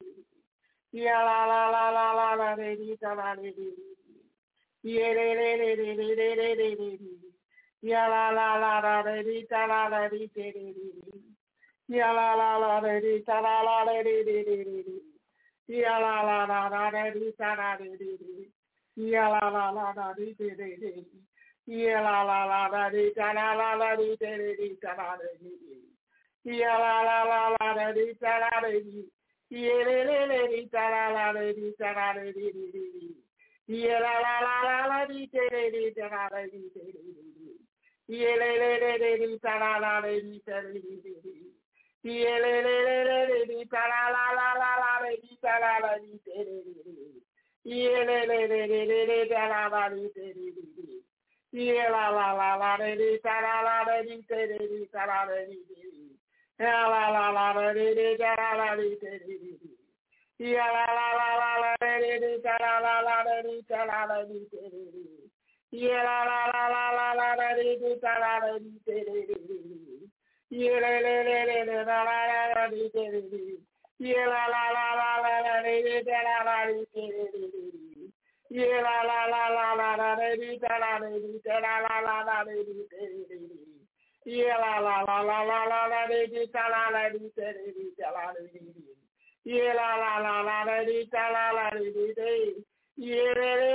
Ya la la la la di ta la di di. Ya le le le di. Ya la la la di ta la di di. Ya la la la di ta la di di. Ya la la la di ta la di di. Ya la la la di di. Ya la la la di ta la di di ta la di. Ya la la la di ta la di. Ya le le di ta la di ta la di. Ya la la la di ta la di. Ya le le di ta la di ta la di. Ya le le di ta la di ta la di. Ya le le ta la di. Yeah, la la la la di ta la di ta la di. Yeah, la la la di ta la di. Yeah, la la la di ta la di ta la di. Yeah, la la la di ta la di. Yeah, le la di. Yeah, la la di ta la di. Yeah, la la la la la di ta la di ta la di. Yeah, la la la la di ta la di ta la di. Yeah, la la la di ta la di. Yeah,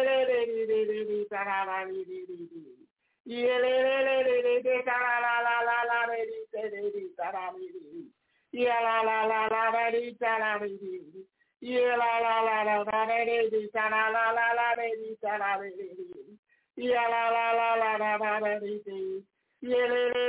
le di ta la di. Yeah, le di ta la di ta la di. Yeah, la la di ta la di. Yeah, la la di ta la di ta la di. Yeah, la di. Yeah,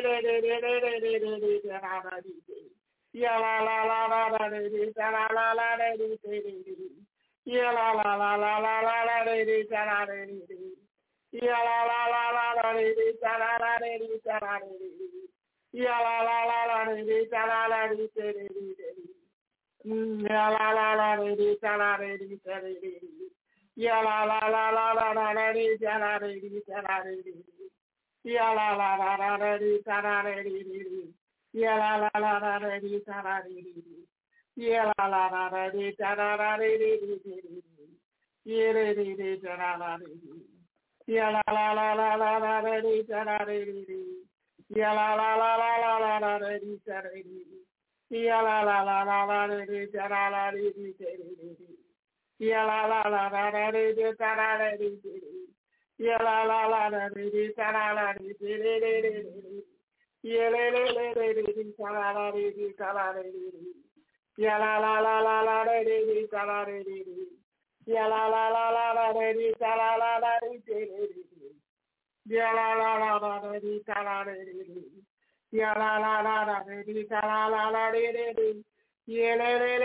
le ta la di. Yeah, la di ta la di. Yeah, la di ta la di. Yeah, la di ta la di. Yeah, la di ta la di. Ya la la la di ta la di ta di. Ya la la di ta la di ta la di. Ya la la di ta la di. Ya la la di ta la di. Ya la la di ta la di. Ya di ta la di. Ya la la di ta la di. Ya la la di ta la di. Ya la la di ta la di. Ya la la di ta la di. Ya la la di ta la di. Ya le di ta la di. Ya la la di ta la di. Ya la la di ta la di. Ya la la di ta la di. Ya la la di ta la di. Ya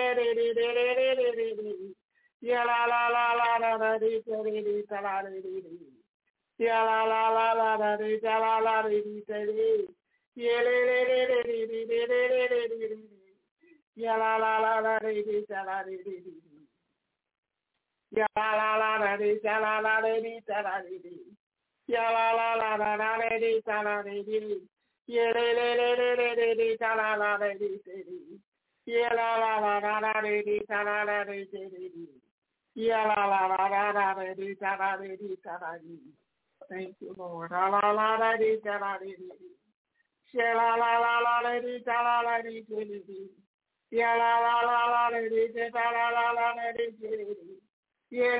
le di. Ya la la di ta la di. Ya la la di ta la di. Ya le di. Ya la la di ta la di. Ya la di ta la di ta la di. Ya la la di ta la di. Ya le di ta la di. Ya la di ta la di. Ya la di ta la di. Thank you, Lord. La di ta la di. Ya la di ta la di. Ya la di ta la di. Ya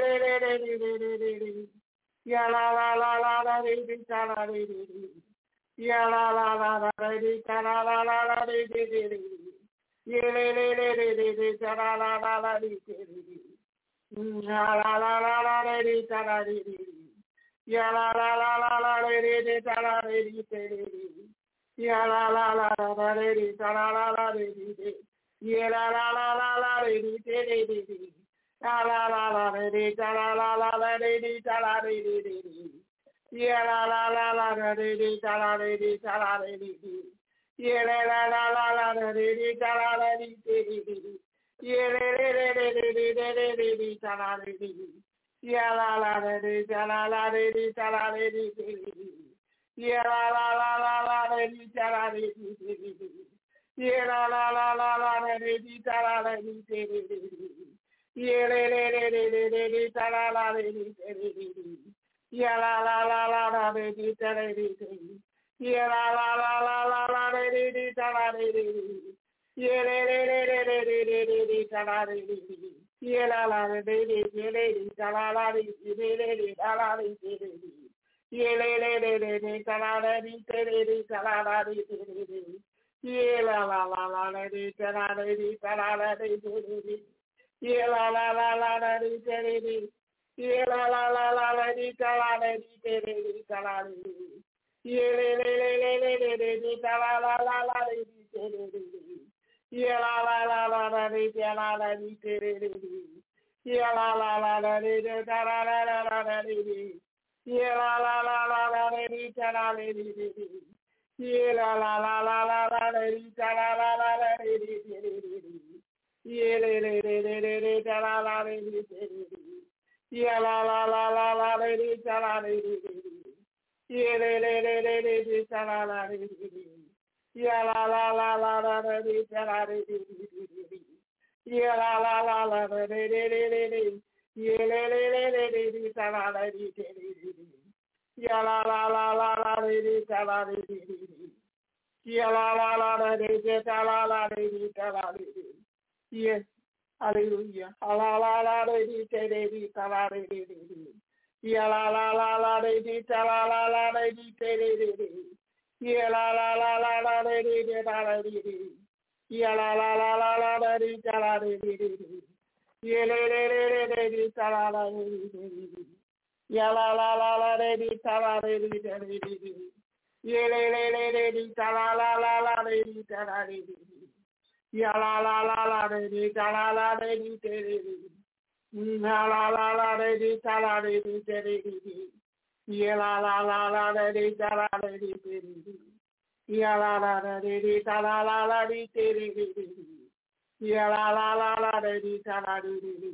le. Ya la di ta la di. Ya la di ta la di. Ya le ta la di. Ya la di ta la di. Ya la di ta la di. Ya la di ta la di. Ya la di. La la di ta la di ta la di. Yeah, la la la la la de de da la de de da la de de de. Yeah, la la la la la la de de da la la de de de. Yeah, le le le le le le le le le le da la de de. Yeah, la la la de da la la de de da la de de de. Yeah, la la la la la de de da la de de de. Yeah, la la la la la de de da la de de de. Yeah, le le le le le le le da la la de de de. Yeah la la la la la de de da de de. Yeah la la la la la la de de da la de de. Yeah le le le le le le le le le da la de de. Yeah la la de de de de da la la de de de da la de de. Yeah le le le le le da la de de de da la la de de. Yeah la la la la la de da la de da la la de de. Yeah la la la la la de de. Yeah la la la la la di da la la di da la di. Yeah le le le le le le le di da la la la la di di. Yeah la la la la la di da la la di di. Yeah la la la la di da la la la la la di. Yeah la la la la la di da la la di. Yeah la la la la la la di da la la la la di. Yeah le le le le le le da la la di. Yeah la la la la la lady da la lady. Yeah le le le le le da la la lady. Yeah la la la la la lady da la lady. Yeah la la la la la lady. Yeah le le le le le da la lady. Yeah la la la la la lady da la lady. Yeah la la la la lady da la la lady da la lady. Yes. Hallelujah. La la la la de de de ta la de de. Ya la la la la de ta la la la de de. Ya la la la la la de ta la de. Ya la la la la la de ta la de. Ya le le le de ta la la de. Ya la la la la de ta la de. Ya le le le de ta la la la la de ta la de. Ya la la la la de da la la de de. La la la la de da la de de. Ya la la la la de da la de de. Ya la la la de da la la la de de. Ya la la la la de da la de.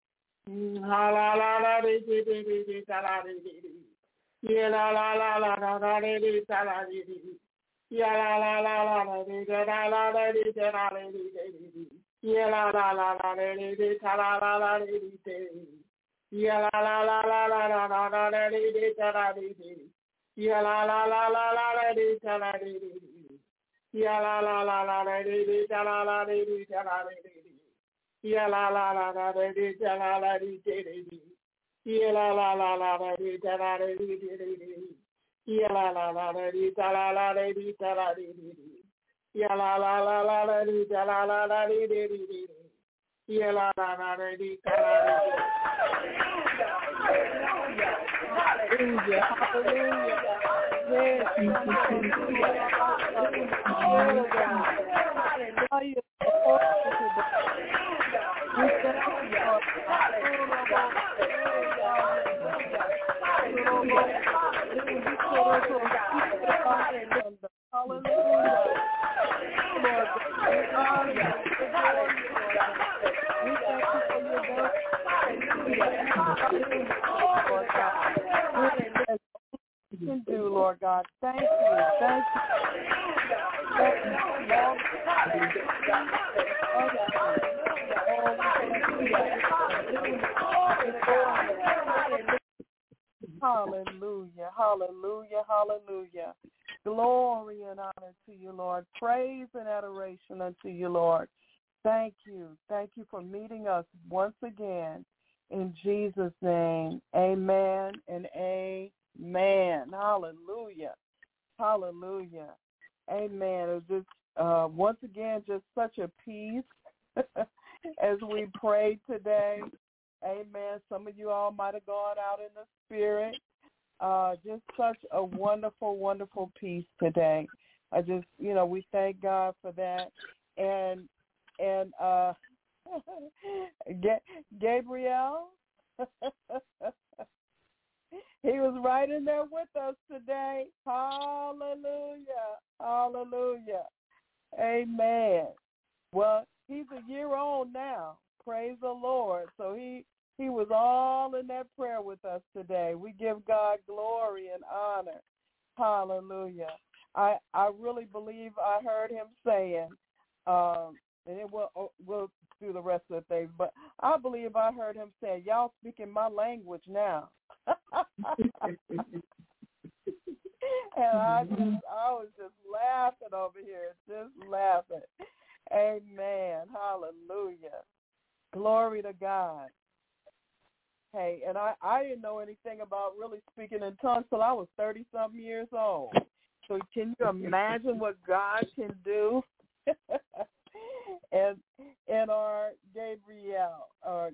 La la la la de da la de. Ya la la la la la de da la de. Yeah la la la la la de da la la de da la de. Yeah la la la la de da la la la de. Yeah la la la la la la la la de da la de. Yeah la la la la la de da la de. Yeah la la la la de da la la de da la de. Yeah la la la la de da la la de. Yeah la la la la de da la de. Yeah la la la la da la la da la de. Yeah la la la la la da la la la de. Yeah la la la la da la. Hallelujah, hallelujah. Yes, hallelujah. Can do, Lord God. Thank you. Thank you. Hallelujah, hallelujah, hallelujah. Glory and honor to you, Lord. Praise and adoration unto you, Lord. Thank you. Thank you for meeting us once again. In Jesus' name, amen and amen. Hallelujah. Hallelujah. Amen. It's just, once again, just such a peace as we prayed today. Amen. Some of you all might have gone out in the spirit. Just such a wonderful, wonderful peace today. We thank God for that. And Gabriel, He was right in there with us today. Hallelujah. Hallelujah. Amen. Well, he's a year old now. Praise the Lord. So he was all in that prayer with us today. We give God glory and honor. Hallelujah. I really believe I heard him saying, and then we'll do the rest of the things, but I believe I heard him saying, y'all speaking my language now. And I was just laughing over here, just laughing. Amen. Hallelujah. Glory to God. Hey, and I didn't know anything about really speaking in tongues till I was 30-something years old. So can you imagine what God can do? and our Gabriel, or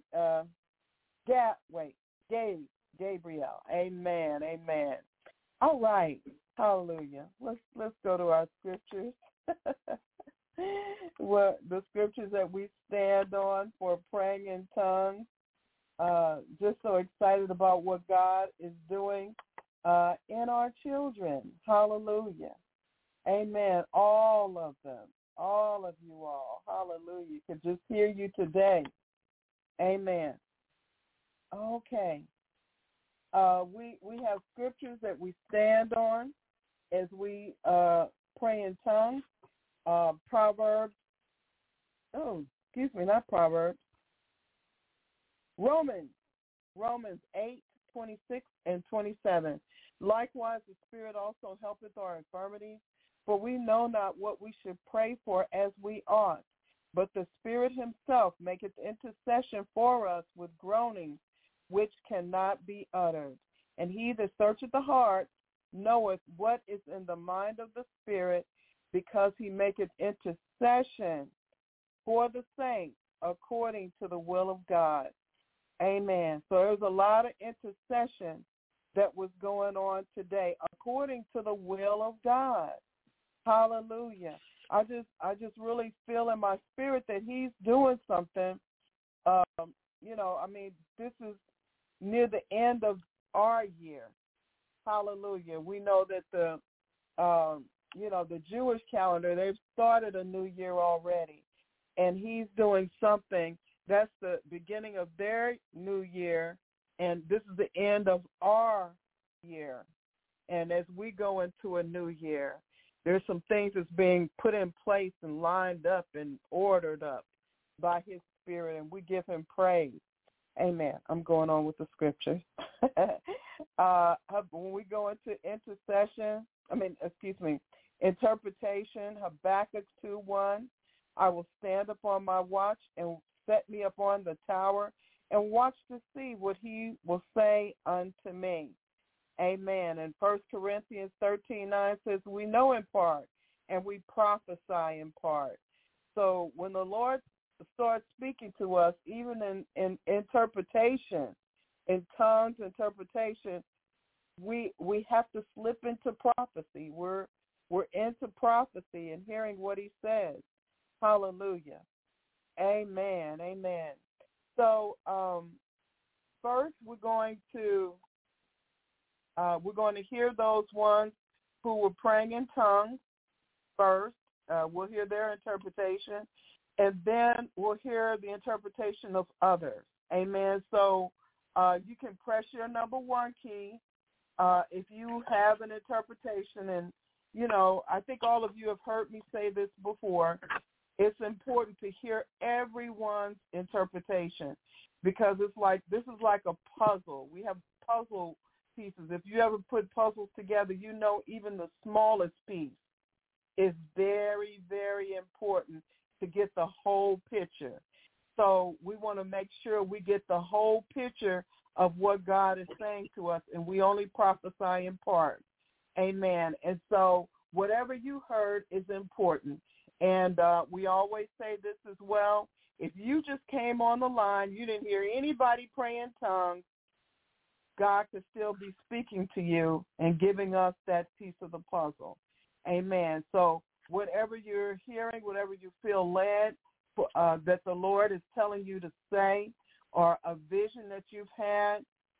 Gabriel. Amen. Amen. All right. Hallelujah. Let's go to our scriptures. Well, the scriptures that we stand on for praying in tongues. Just so excited about what God is doing in our children. Hallelujah. Amen. All of them. All of you all. Hallelujah. Could just hear you today. Amen. Okay. We have scriptures that we stand on as we pray in tongues. Proverbs. Oh, excuse me, not Proverbs. Romans 8:26 and 27. Likewise, the Spirit also helpeth our infirmities, for we know not what we should pray for as we ought. But the Spirit himself maketh intercession for us with groanings which cannot be uttered. And he that searcheth the heart knoweth what is in the mind of the Spirit, because he maketh intercession for the saints according to the will of God. Amen. So there's a lot of intercession that was going on today according to the will of God. Hallelujah. I just really feel in my spirit that he's doing something. This is near the end of our year. Hallelujah. We know that the Jewish calendar, they've started a new year already, and he's doing something. That's the beginning of their new year, and this is the end of our year. And as we go into a new year, there's some things that's being put in place and lined up and ordered up by his Spirit, and we give him praise. Amen. I'm going on with the scriptures. When we go into interpretation, Habakkuk 2:1, I will stand upon my watch and set me upon the tower and watch to see what he will say unto me. Amen. And 1 Corinthians 13:9 says, we know in part and we prophesy in part. So when the Lord starts speaking to us, even in interpretation, in tongues interpretation, we have to slip into prophecy. We're into prophecy and hearing what he says. Hallelujah. Amen. Amen. So first we're going to hear those ones who were praying in tongues first. We'll hear their interpretation, and then we'll hear the interpretation of others. Amen. So you can press your number 1 key if you have an interpretation. And, I think all of you have heard me say this before. It's important to hear everyone's interpretation, because this is like a puzzle. We have puzzle pieces. If you ever put puzzles together, even the smallest piece is very, very important to get the whole picture. So we want to make sure we get the whole picture of what God is saying to us, and we only prophesy in part. Amen. And so whatever you heard is important. And we always say this as well. If you just came on the line, you didn't hear anybody pray in tongues, God could still be speaking to you and giving us that piece of the puzzle. Amen. So whatever you're hearing, whatever you feel led that the Lord is telling you to say, or a vision that you've had,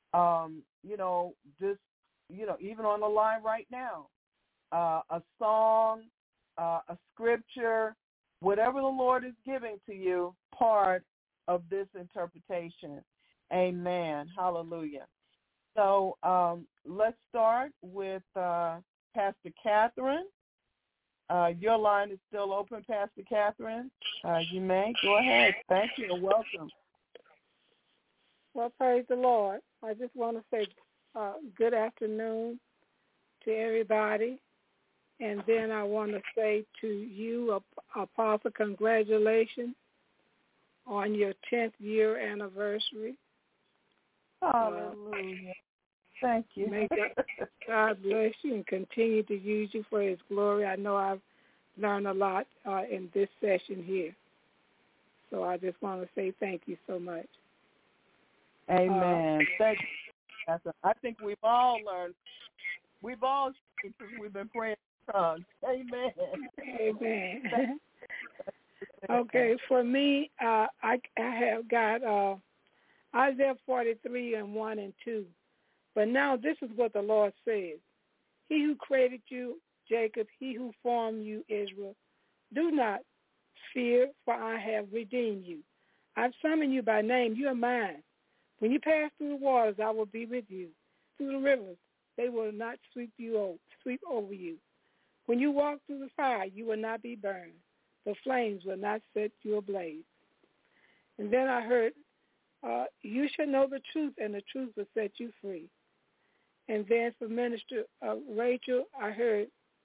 just, even on the line right now, a song, a scripture, whatever the Lord is giving to you, part of this interpretation. Amen. Hallelujah. So let's start with Pastor Catherine. Your line is still open, Pastor Catherine. You may. Go ahead. Thank you and welcome. Well, praise the Lord. I just want to say good afternoon to everybody. And then I want to say to you, Apostle, congratulations on your 10th year anniversary. Hallelujah. Thank you. May God bless you and continue to use you for his glory. I know I've learned a lot in this session here. So I just want to say thank you so much. Amen. Thank you. I think we've all learned. We've all since we've been praying in tongues. Amen. Amen. Okay, for me, I have got Isaiah 43 and 1 and 2. But now this is what the Lord says. He who created you, Jacob, he who formed you, Israel, do not fear, for I have redeemed you. I've summoned you by name. You are mine. When you pass through the waters, I will be with you. Through the rivers, they will not sweep over you. When you walk through the fire, you will not be burned. The flames will not set you ablaze. And then I heard, you shall know the truth, and the truth will set you free. And then for Minister Rachel, I heard,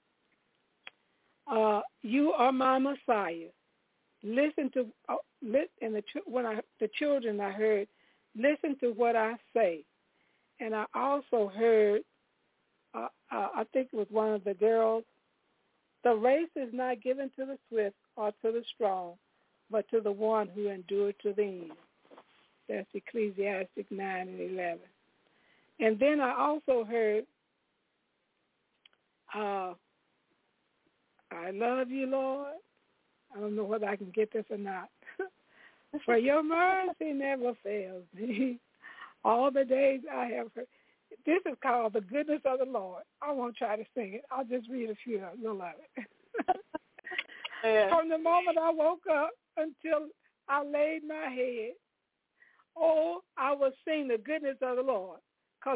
you are my Messiah. Listen to, the children I heard, listen to what I say. And I also heard, I think it was one of the girls, the race is not given to the swift or to the strong, but to the one who endured to the end. That's Ecclesiastes 9 and 11. And then I also heard, I love you, Lord. I don't know whether I can get this or not. For your mercy never fails me. All the days I have heard. This is called the goodness of the Lord. I won't try to sing it. I'll just read a little of it. From the moment I woke up until I laid my head, I will sing the goodness of the Lord, because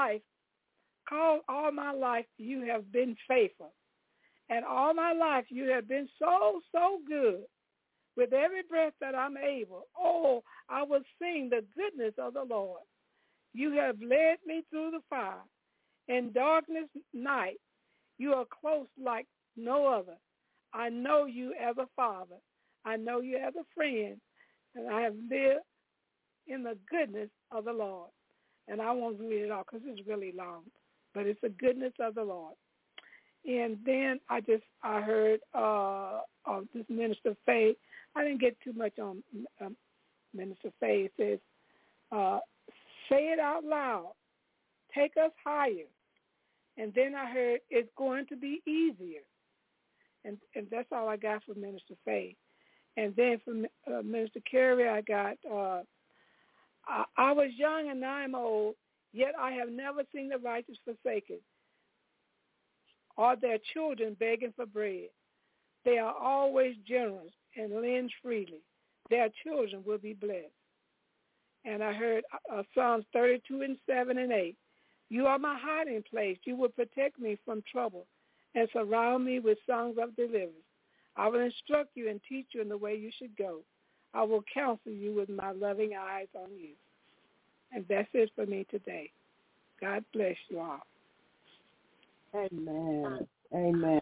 all my life you have been faithful. And all my life you have been so, so good. With every breath that I'm able, I will sing the goodness of the Lord. You have led me through the fire. In darkness night, you are close like no other. I know you as a father. I know you as a friend. And I have lived in the goodness of the Lord. And I won't read it all because it's really long. But it's the goodness of the Lord. And then I heard of this Minister Faye. I didn't get too much on Minister Faye. It says, say it out loud. Take us higher. And then I heard it's going to be easier. And that's all I got for Minister Faye. And then from Minister Carey, I got, I was young and now I'm old, yet I have never seen the righteous forsaken, or their children begging for bread. They are always generous and lend freely. Their children will be blessed. And I heard Psalms 32 and 7 and 8. You are my hiding place. You will protect me from trouble and surround me with songs of deliverance. I will instruct you and teach you in the way you should go. I will counsel you with my loving eyes on you. And that's it for me today. God bless you all. Amen. Amen.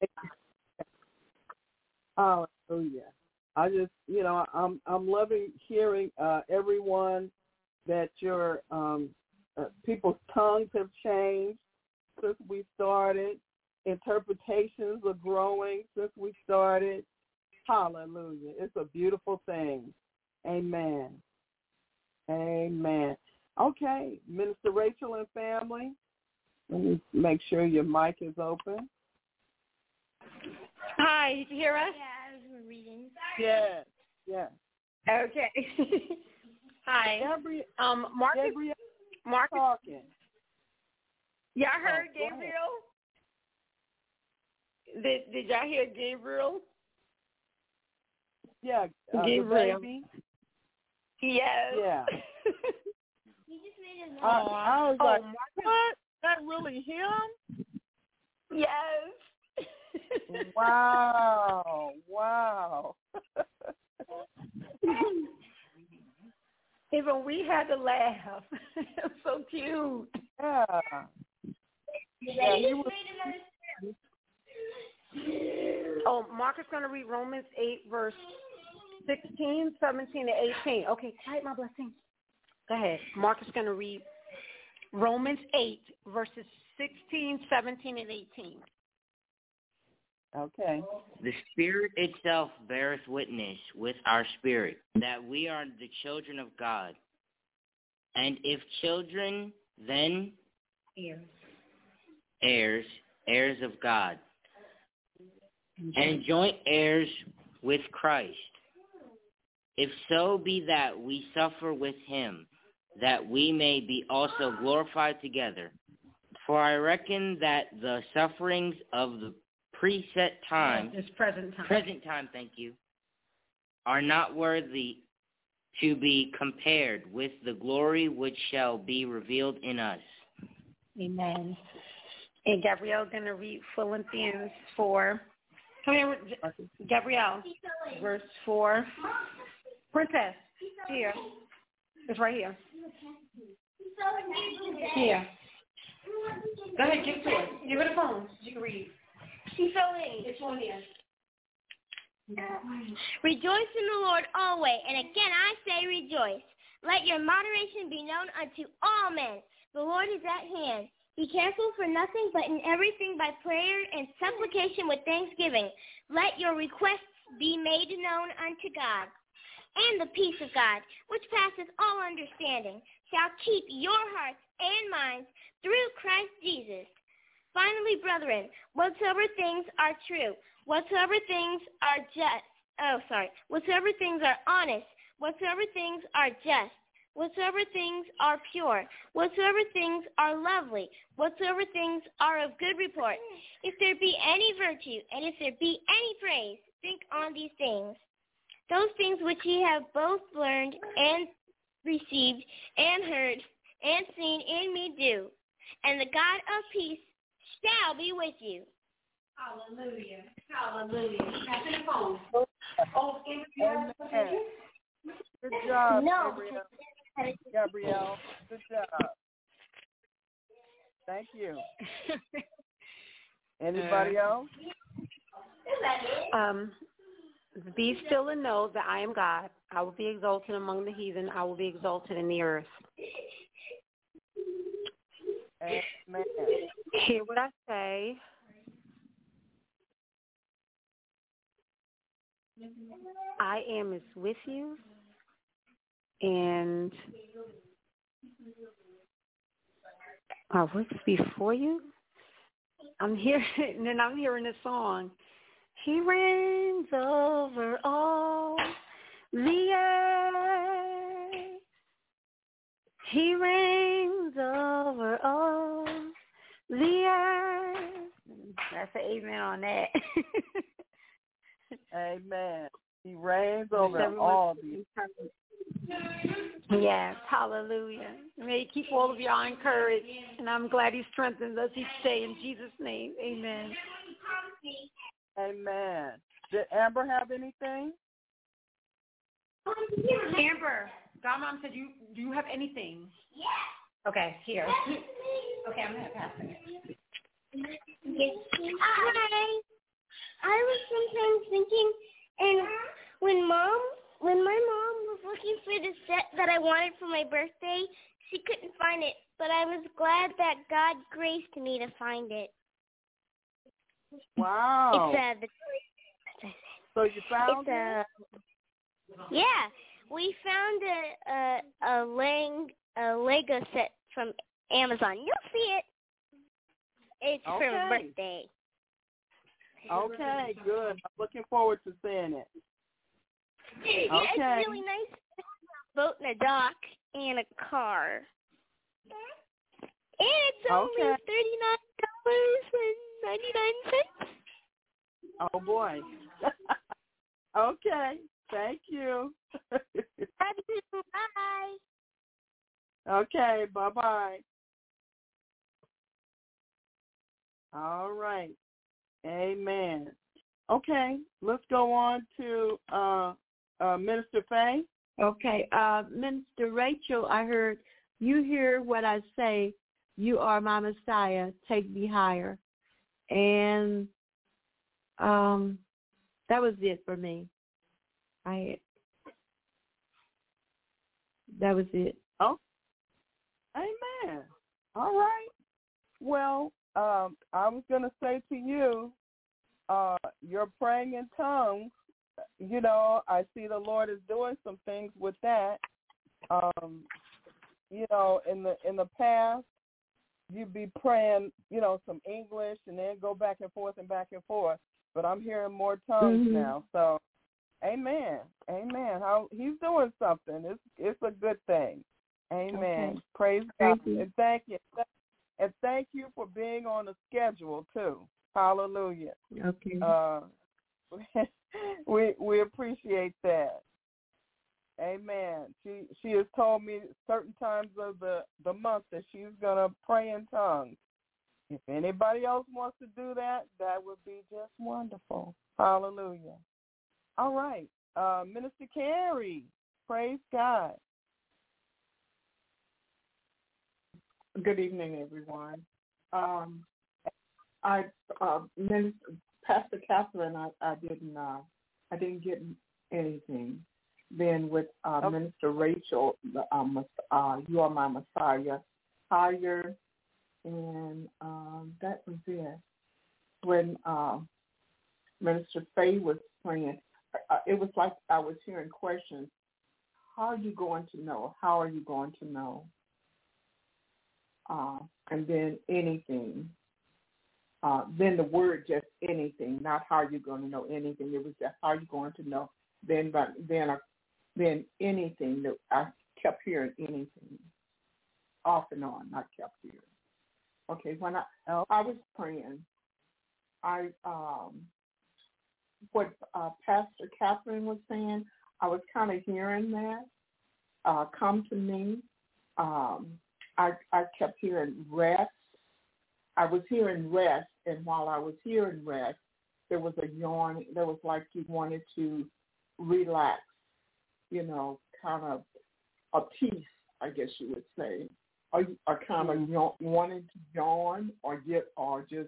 Hallelujah. I just, I'm loving hearing everyone that your people's tongues have changed since we started. Interpretations are growing since we started. Hallelujah. It's a beautiful thing. Amen. Amen. Okay, Minister Rachel and family, let me make sure your mic is open. Hi, did you hear us? Yeah, we're reading. Yes. Okay. Hi. Marcus. Marcus, talking. y'all heard go ahead. Gabriel? Did y'all hear Gabriel? Yeah, Gabriel. The baby. Yes. Yeah. You just made a I was like, what? That really him? Yes. Wow. Even we had to laugh. It's so cute. Yeah. Yeah, he was. Oh, Mark is going to read Romans 8, verse 16, 17, and 18. Okay, type my blessing. Go ahead. Mark is going to read Romans 8, verses 16, 17, and 18. Okay. The Spirit itself beareth witness with our spirit that we are the children of God. And if children, then heirs of God, and joint heirs with Christ, if so be that we suffer with him, that we may be also glorified together. For I reckon that the sufferings of the preset time, This present time, thank you, are not worthy to be compared with the glory which shall be revealed in us. Amen. And Gabrielle going to read Philippians 4. Come here, Gabrielle, verse 4. Princess, here. It's right here. Here. Go ahead, give it to her. Give her the phone. You can read. She's so late. It's on here. Rejoice in the Lord always, and again I say rejoice. Let your moderation be known unto all men. The Lord is at hand. Be careful for nothing, but in everything by prayer and supplication with thanksgiving. Let your requests be made known unto God. And the peace of God, which passeth all understanding, shall keep your hearts and minds through Christ Jesus. Finally, brethren, whatsoever things are true, whatsoever things are whatsoever things are honest, whatsoever things are just, whatsoever things are pure, whatsoever things are lovely, whatsoever things are of good report, if there be any virtue, and if there be any praise, think on these things. Those things which ye have both learned and received and heard and seen in me do, and the God of peace shall be with you. Hallelujah. Hallelujah. Pass the phone. Oh, Amen. Good job, No. Gabrielle. Good job. Thank you. Anybody else? Be still and know that I am God. I will be exalted among the heathen. I will be exalted in the earth. Amen. Hear what I say. I is with you, and I was before you. I'm hearing, and then I'm hearing this song. He reigns over all the earth. He reigns over all the earth. That's an amen on that. Amen. He reigns over all the Yes, hallelujah. May he keep all of y'all encouraged, and I'm glad he strengthens us each day in Jesus' name. Amen. Amen. Did Amber have anything? Amber, Godmom said, do you have anything? Yeah. Okay, here. Okay, I'm going to pass it. Hi. I was sometimes thinking, and when my mom was looking for the set that I wanted for my birthday, she couldn't find it, but I was glad that God graced me to find it. Wow. So you found it? Yeah, we found a Lego set from Amazon. You'll see it. It's for my birthday. Okay, good. I'm looking forward to seeing it. Yeah, it's really nice. A boat and a dock and a car. It's only $39.99. Oh, boy. Okay. Thank you. Bye. Okay. Bye-bye. All right. Amen. Okay. Let's go on to Minister Faye. Okay. Minister Rachel, I heard you hear what I say. You are my Messiah. Take me higher. And that was it for me. That was it. Oh, amen. All right. Well, I was going to say to you, you're praying in tongues. You know, I see the Lord is doing some things with that. You know, in the past, you'd be praying, you know, some English and then go back and forth. But I'm hearing more tongues now. So, amen. How he's doing something. It's a good thing. Amen. Okay. Praise God. And thank you. And thank you for being on the schedule too. Hallelujah. Okay. We appreciate that. Amen. She has told me certain times of the month that she's gonna pray in tongues. If anybody else wants to do that, that would be just wonderful. Hallelujah. All right. Minister Carey, praise God. Good evening, everyone. Pastor Catherine, I didn't get anything. Then with Minister Rachel, you are my Messiah, higher, and that was it. When Minister Faye was praying, it was like I was hearing questions. How are you going to know? How are you going to know? And then anything. Then the word just anything, not how you're going to know anything. It was just how you're going to know. Then anything. That I kept hearing anything, off and on. I kept hearing. Okay, when I was praying, what Pastor Catherine was saying, I was kind of hearing that come to me. I kept hearing rest. I was hearing rest, and while I was hearing rest, there was a yawn. There was like you wanted to relax, you know, kind of a peace, I guess you would say, or kind of wanting to yawn or just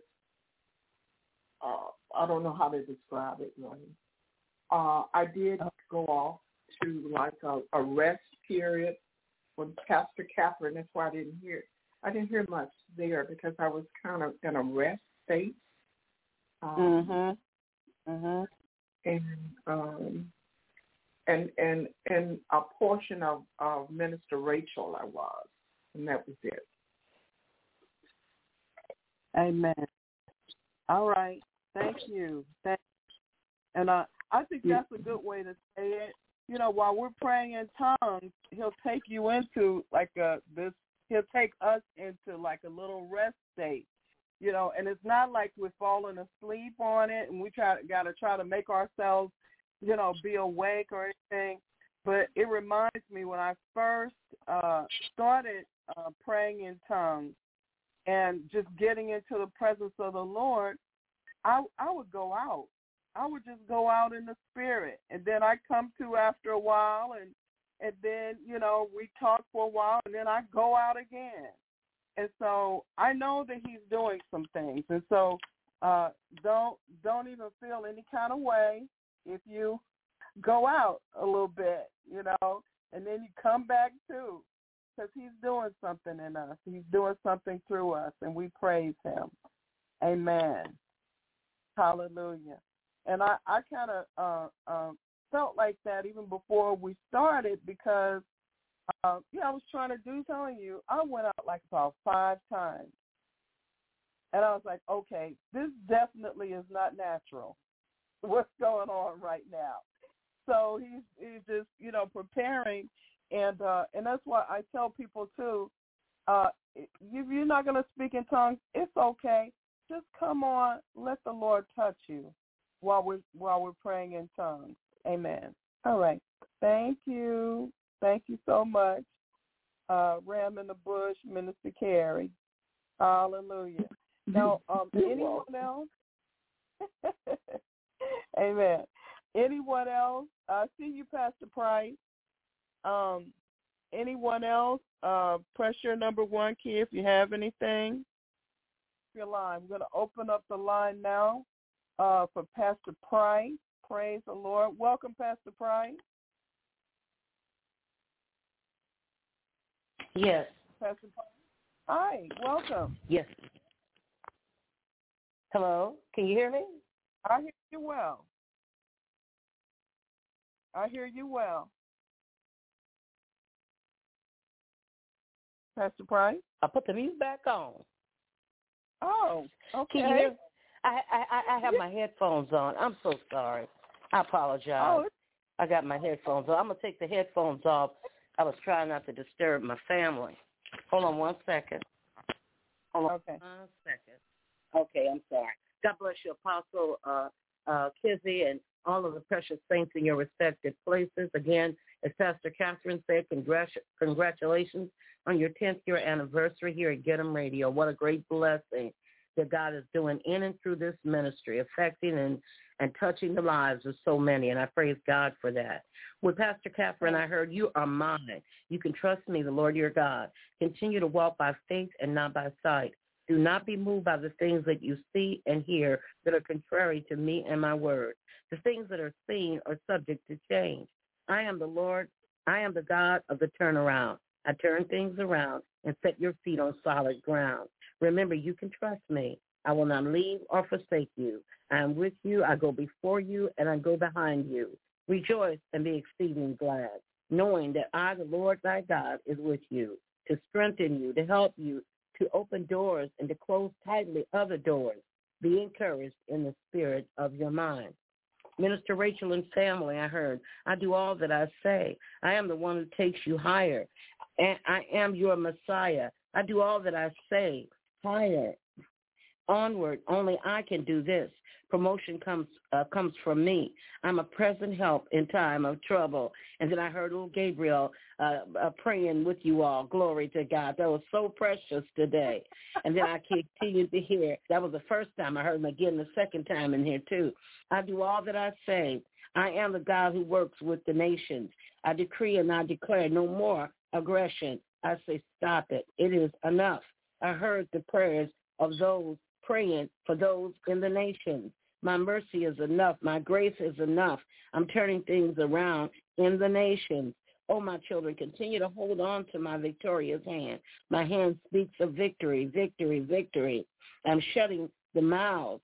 I don't know how to describe it really. I did go off to like a rest period with Pastor Catherine. That's why I didn't hear much there because I was kind of in a rest state. And a portion of Minister Rachel I was, and that was it. Amen. All right. Thank you. And I think that's a good way to say it. You know, while we're praying in tongues, he'll take you into like he'll take us into like a little rest state, you know, and it's not like we're falling asleep on it and we got to try to make ourselves, you know, be awake or anything. But it reminds me when I first started praying in tongues and just getting into the presence of the Lord, I would go out. I would just go out in the spirit, and then I come to after a while, and then, you know, we talk for a while, and then I go out again. And so I know that he's doing some things, and so don't even feel any kind of way if you go out a little bit, you know, and then you come back too, because he's doing something in us. He's doing something through us, and we praise him. Amen. Hallelujah. And I kind of felt like that even before we started because, I was trying to do telling you, I went out like about 5 times. And I was like, okay, this definitely is not natural. What's going on right now? So he's just, you know, preparing. And that's why I tell people, too, if you're not going to speak in tongues, it's okay. Just come on. Let the Lord touch you while we're praying in tongues. Amen. All right. Thank you. Thank you so much, Ram in the Bush, Minister Carey. Hallelujah. Now, anyone else? Amen. Anyone else? I see you, Pastor Price. Anyone else? Press your number 1 key if you have anything. Your line. I'm going to open up the line now for Pastor Price. Praise the Lord. Welcome, Pastor Price. Yes. Pastor Price. Hi. Welcome. Yes. Hello. Can you hear me? I hear you well. I hear you well. Pastor Price? I put the music back on. Oh, okay. Can you hear? I have my headphones on. I'm so sorry. I apologize. I got my headphones on. I'm going to take the headphones off. I was trying not to disturb my family. Hold on 1 second. Hold on 1 second. Okay, I'm sorry. God bless you, Apostle Kizzy, and all of the precious saints in your respective places. Again, as Pastor Catherine said, congratulations on your 10th year anniversary here at Get 'em Radio. What a great blessing that God is doing in and through this ministry, affecting and touching the lives of so many, and I praise God for that. With Pastor Catherine, I heard, you are mine. You can trust me, the Lord your God. Continue to walk by faith and not by sight. Do not be moved by the things that you see and hear that are contrary to me and my word. The things that are seen are subject to change. I am the Lord. I am the God of the turnaround. I turn things around and set your feet on solid ground. Remember, you can trust me. I will not leave or forsake you. I am with you. I go before you, and I go behind you. Rejoice and be exceeding glad, knowing that I, the Lord thy God, is with you, to strengthen you, to help you, to open doors and to close tightly other doors. Be encouraged in the spirit of your mind. Minister Rachel and family, I heard, I do all that I say. I am the one who takes you higher. And I am your Messiah. I do all that I say. Higher. Onward. Only I can do this. Promotion comes from me. I'm a present help in time of trouble. And then I heard little Gabriel praying with you all. Glory to God. That was so precious today. And then I continued to hear. That was the first time. I heard him again the second time in here too. I do all that I say. I am the God who works with the nations. I decree and I declare no more aggression. I say stop it. It is enough. I heard the prayers of those praying for those in the nations. My mercy is enough. My grace is enough. I'm turning things around in the nations. Oh, my children, continue to hold on to my victorious hand. My hand speaks of victory, victory, victory. I'm shutting the mouths.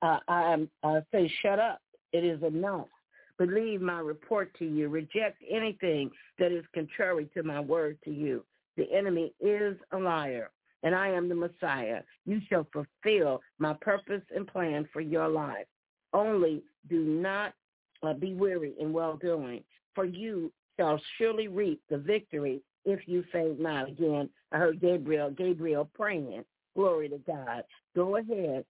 I say shut up. It is enough. Believe my report to you. Reject anything that is contrary to my word to you. The enemy is a liar, and I am the Messiah. You shall fulfill my purpose and plan for your life. Only do not be weary in well-doing, for you shall surely reap the victory if you faint not. Again, I heard Gabriel praying. Glory to God. Go ahead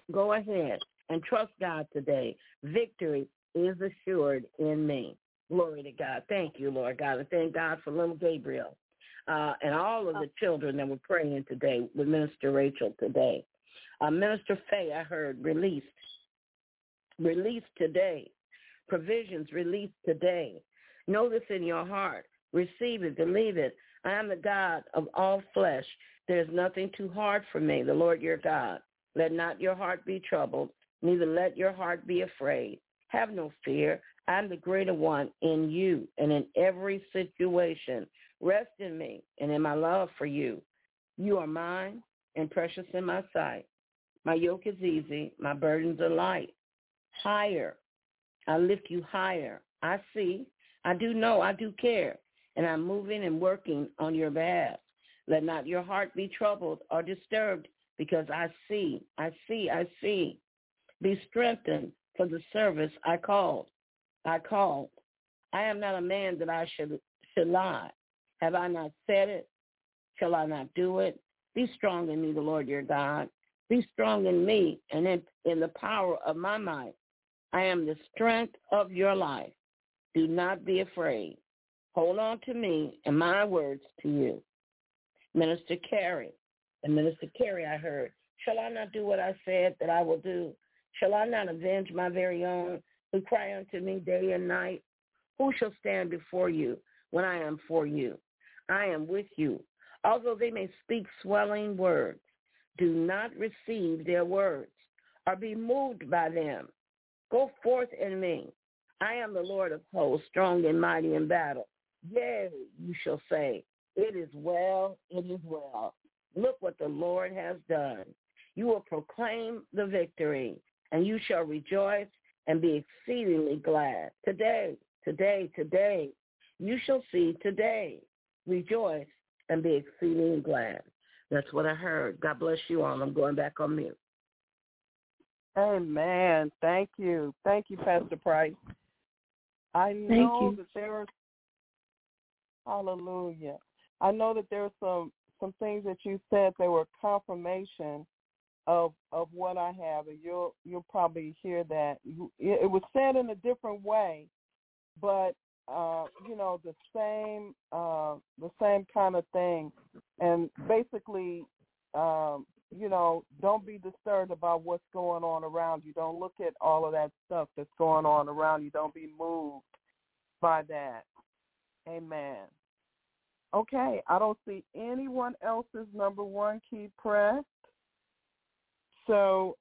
and trust God today. Victory is assured in me. Glory to God. Thank you, Lord God. And thank God for little Gabriel and all of the children that were praying today with Minister Rachel today. Minister Faye, I heard released. Released today. Provisions released today. Know this in your heart. Receive it. Believe it. I am the God of all flesh. There is nothing too hard for me, the Lord your God. Let not your heart be troubled, neither let your heart be afraid. Have no fear. I am the greater one in you and in every situation. Rest in me and in my love for you. You are mine and precious in my sight. My yoke is easy. My burdens are light. Higher. I lift you higher. I see. I do know. I do care. And I'm moving and working on your behalf. Let not your heart be troubled or disturbed because I see. Be strengthened for the service I called. I am not a man that I should lie. Have I not said it? Shall I not do it? Be strong in me, the Lord your God. Be strong in me and in the power of my might. I am the strength of your life. Do not be afraid. Hold on to me and my words to you. Minister Carey. And Minister Carey, I heard, shall I not do what I said that I will do? Shall I not avenge my very own who cry unto me day and night? Who shall stand before you when I am for you? I am with you. Although they may speak swelling words, do not receive their words or be moved by them. Go forth in me. I am the Lord of hosts, strong and mighty in battle. Yea, you shall say, it is well, it is well. Look what the Lord has done. You will proclaim the victory, and you shall rejoice and be exceedingly glad. Today, you shall see today. Rejoice and be exceedingly glad. That's what I heard. God bless you all. I'm going back on mute. Amen. Thank you. Thank you, Pastor Price. I know that there are, hallelujah. I know that there are some things that you said that were confirmation of what I have, and you'll probably hear that. It was said in a different way, but the same kind of thing. And basically, don't be disturbed about what's going on around you. Don't look at all of that stuff that's going on around you. Don't be moved by that. Amen. Okay, I don't see anyone else's number one key pressed. So,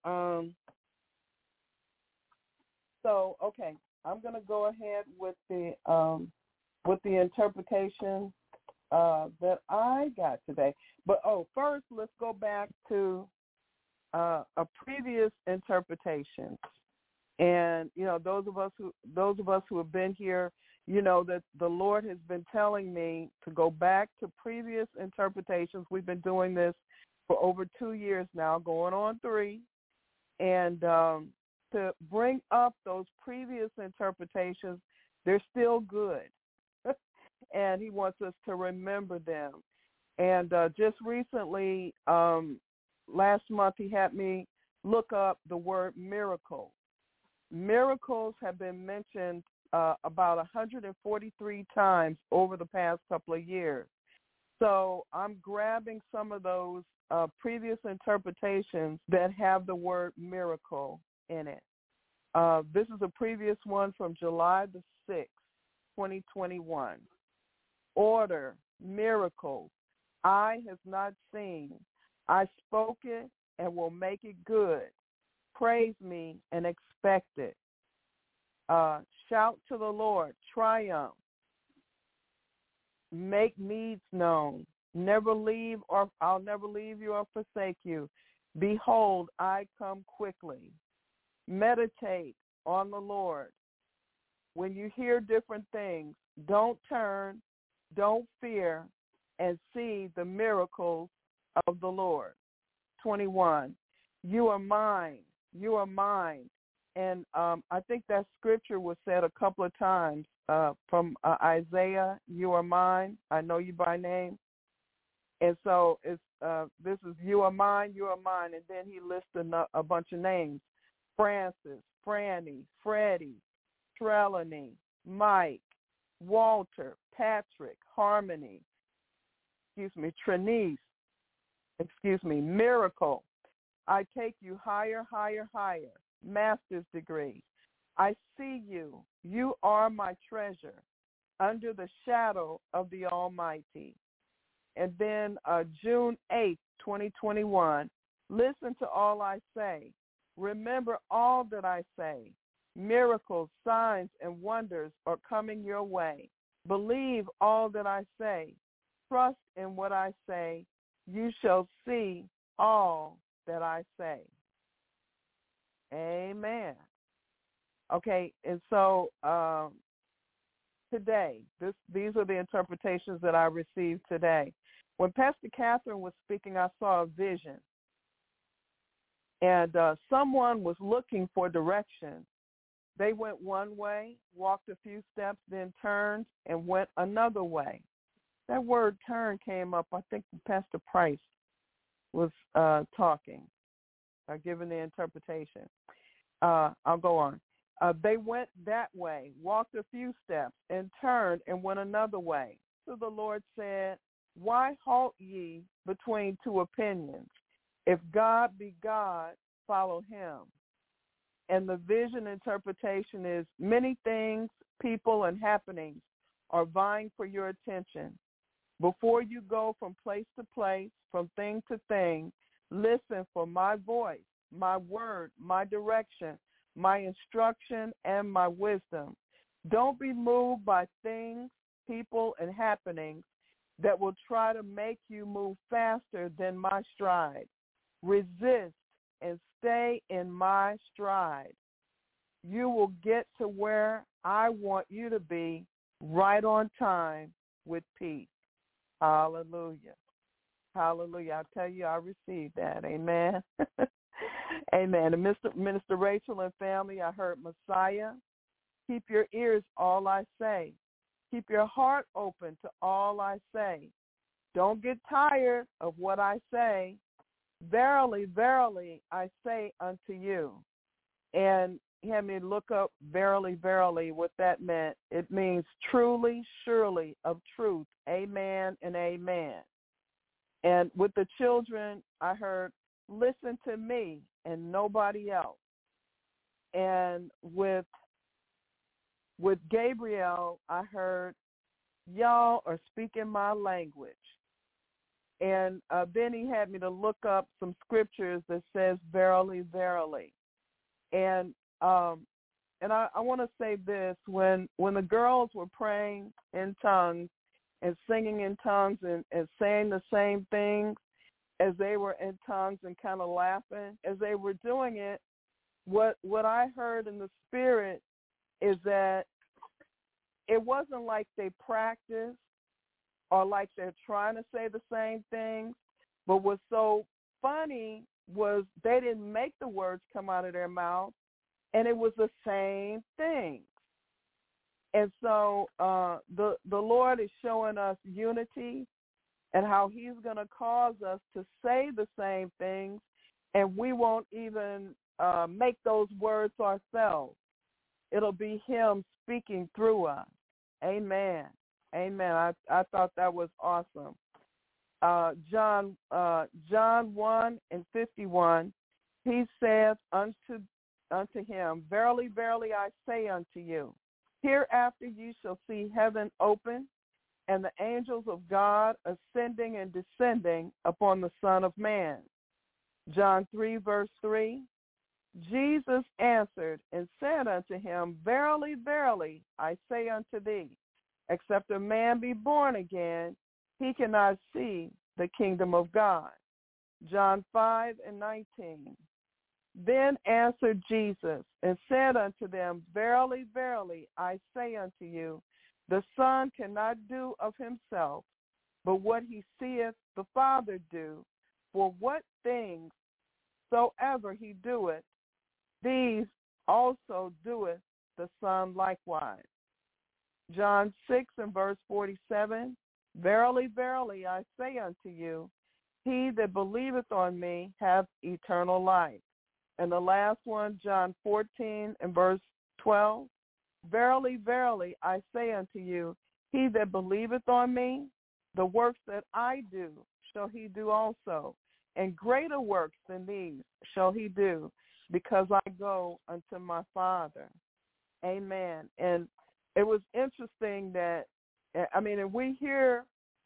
okay, I'm going to go ahead with the interpretation that I got today. But first, let's go back to a previous interpretation. And those of us who have been here, that the Lord has been telling me to go back to previous interpretations. We've been doing this for over 2 years now, going on 3, and to bring up those previous interpretations. They're still good, and he wants us to remember them. And just recently, last month, he had me look up the word miracle. Miracles have been mentioned about 143 times over the past couple of years. So I'm grabbing some of those previous interpretations that have the word miracle in it. This is a previous one from July the 6th, 2021. Order, miracle, eye has not seen. I spoke it and will make it good. Praise me and expect it. Shout to the Lord, triumph. Make needs known. I'll never leave you or forsake you. Behold, I come quickly. Meditate on the Lord. When you hear different things, don't turn, don't fear, and see the miracles of the Lord. 21. You are mine. You are mine. And I think that scripture was said a couple of times from Isaiah, you are mine, I know you by name. And so this is you are mine, and then he listed a bunch of names. Francis, Franny, Freddie, Trelawney, Mike, Walter, Patrick, Harmony, Trinice, Miracle. I take you higher, higher, higher. Master's degree. I see you. You are my treasure under the shadow of the Almighty. And then June 8th, 2021, listen to all I say. Remember all that I say. Miracles, signs, and wonders are coming your way. Believe all that I say. Trust in what I say. You shall see all that I say. Amen. Okay, and so today, these are the interpretations that I received today. When Pastor Catherine was speaking, I saw a vision. And someone was looking for direction. They went one way, walked a few steps, then turned and went another way. that word turn came up. I think Pastor Price was talking, giving the interpretation. I'll go on. They went that way, walked a few steps, and turned and went another way. So the Lord said, why halt ye between two opinions? If God be God, follow him. And the vision interpretation is many things, people, and happenings are vying for your attention. Before you go from place to place, from thing to thing, listen for my voice, my word, my direction, my instruction, and my wisdom. Don't be moved by things, people, and happenings that will try to make you move faster than my stride. Resist and stay in my stride. You will get to where I want you to be right on time with peace. Hallelujah. Hallelujah. I tell you, I received that. Amen. Amen. And Minister Rachel and family, I heard Messiah. Keep your ears all I say. Keep your heart open to all I say. Don't get tired of what I say. Verily, verily, I say unto you. And he had me look up verily, verily, what that meant. It means truly, surely, of truth. Amen and amen. And with the children, I heard, listen to me and nobody else. And with Gabriel, I heard, y'all are speaking my language. And then he had me to look up some scriptures that says, verily, verily. And I want to say this, when the girls were praying in tongues and singing in tongues and saying the same things as they were in tongues and kind of laughing, as they were doing it, what I heard in the spirit is that it wasn't like they practiced or like they're trying to say the same things, but what's so funny was they didn't make the words come out of their mouth, and it was the same thing. And so the Lord is showing us unity and how he's going to cause us to say the same things, and we won't even make those words ourselves. It'll be him speaking through us. Amen. Amen. I thought that was awesome. John 1:51, he saith unto him, verily, verily, I say unto you, hereafter you shall see heaven open, and the angels of God ascending and descending upon the Son of Man. John 3:3, Jesus answered and said unto him, verily, verily, I say unto thee, except a man be born again, he cannot see the kingdom of God. John 5:19. Then answered Jesus and said unto them, verily, verily, I say unto you, the Son cannot do of himself, but what he seeth the Father do. For what things soever he doeth, these also doeth the Son likewise. John 6:47, verily, verily, I say unto you, he that believeth on me hath eternal life. And the last one, John 14:12, verily, verily, I say unto you, he that believeth on me, the works that I do shall he do also, and greater works than these shall he do, because I go unto my Father. Amen. And it was interesting that, and we hear,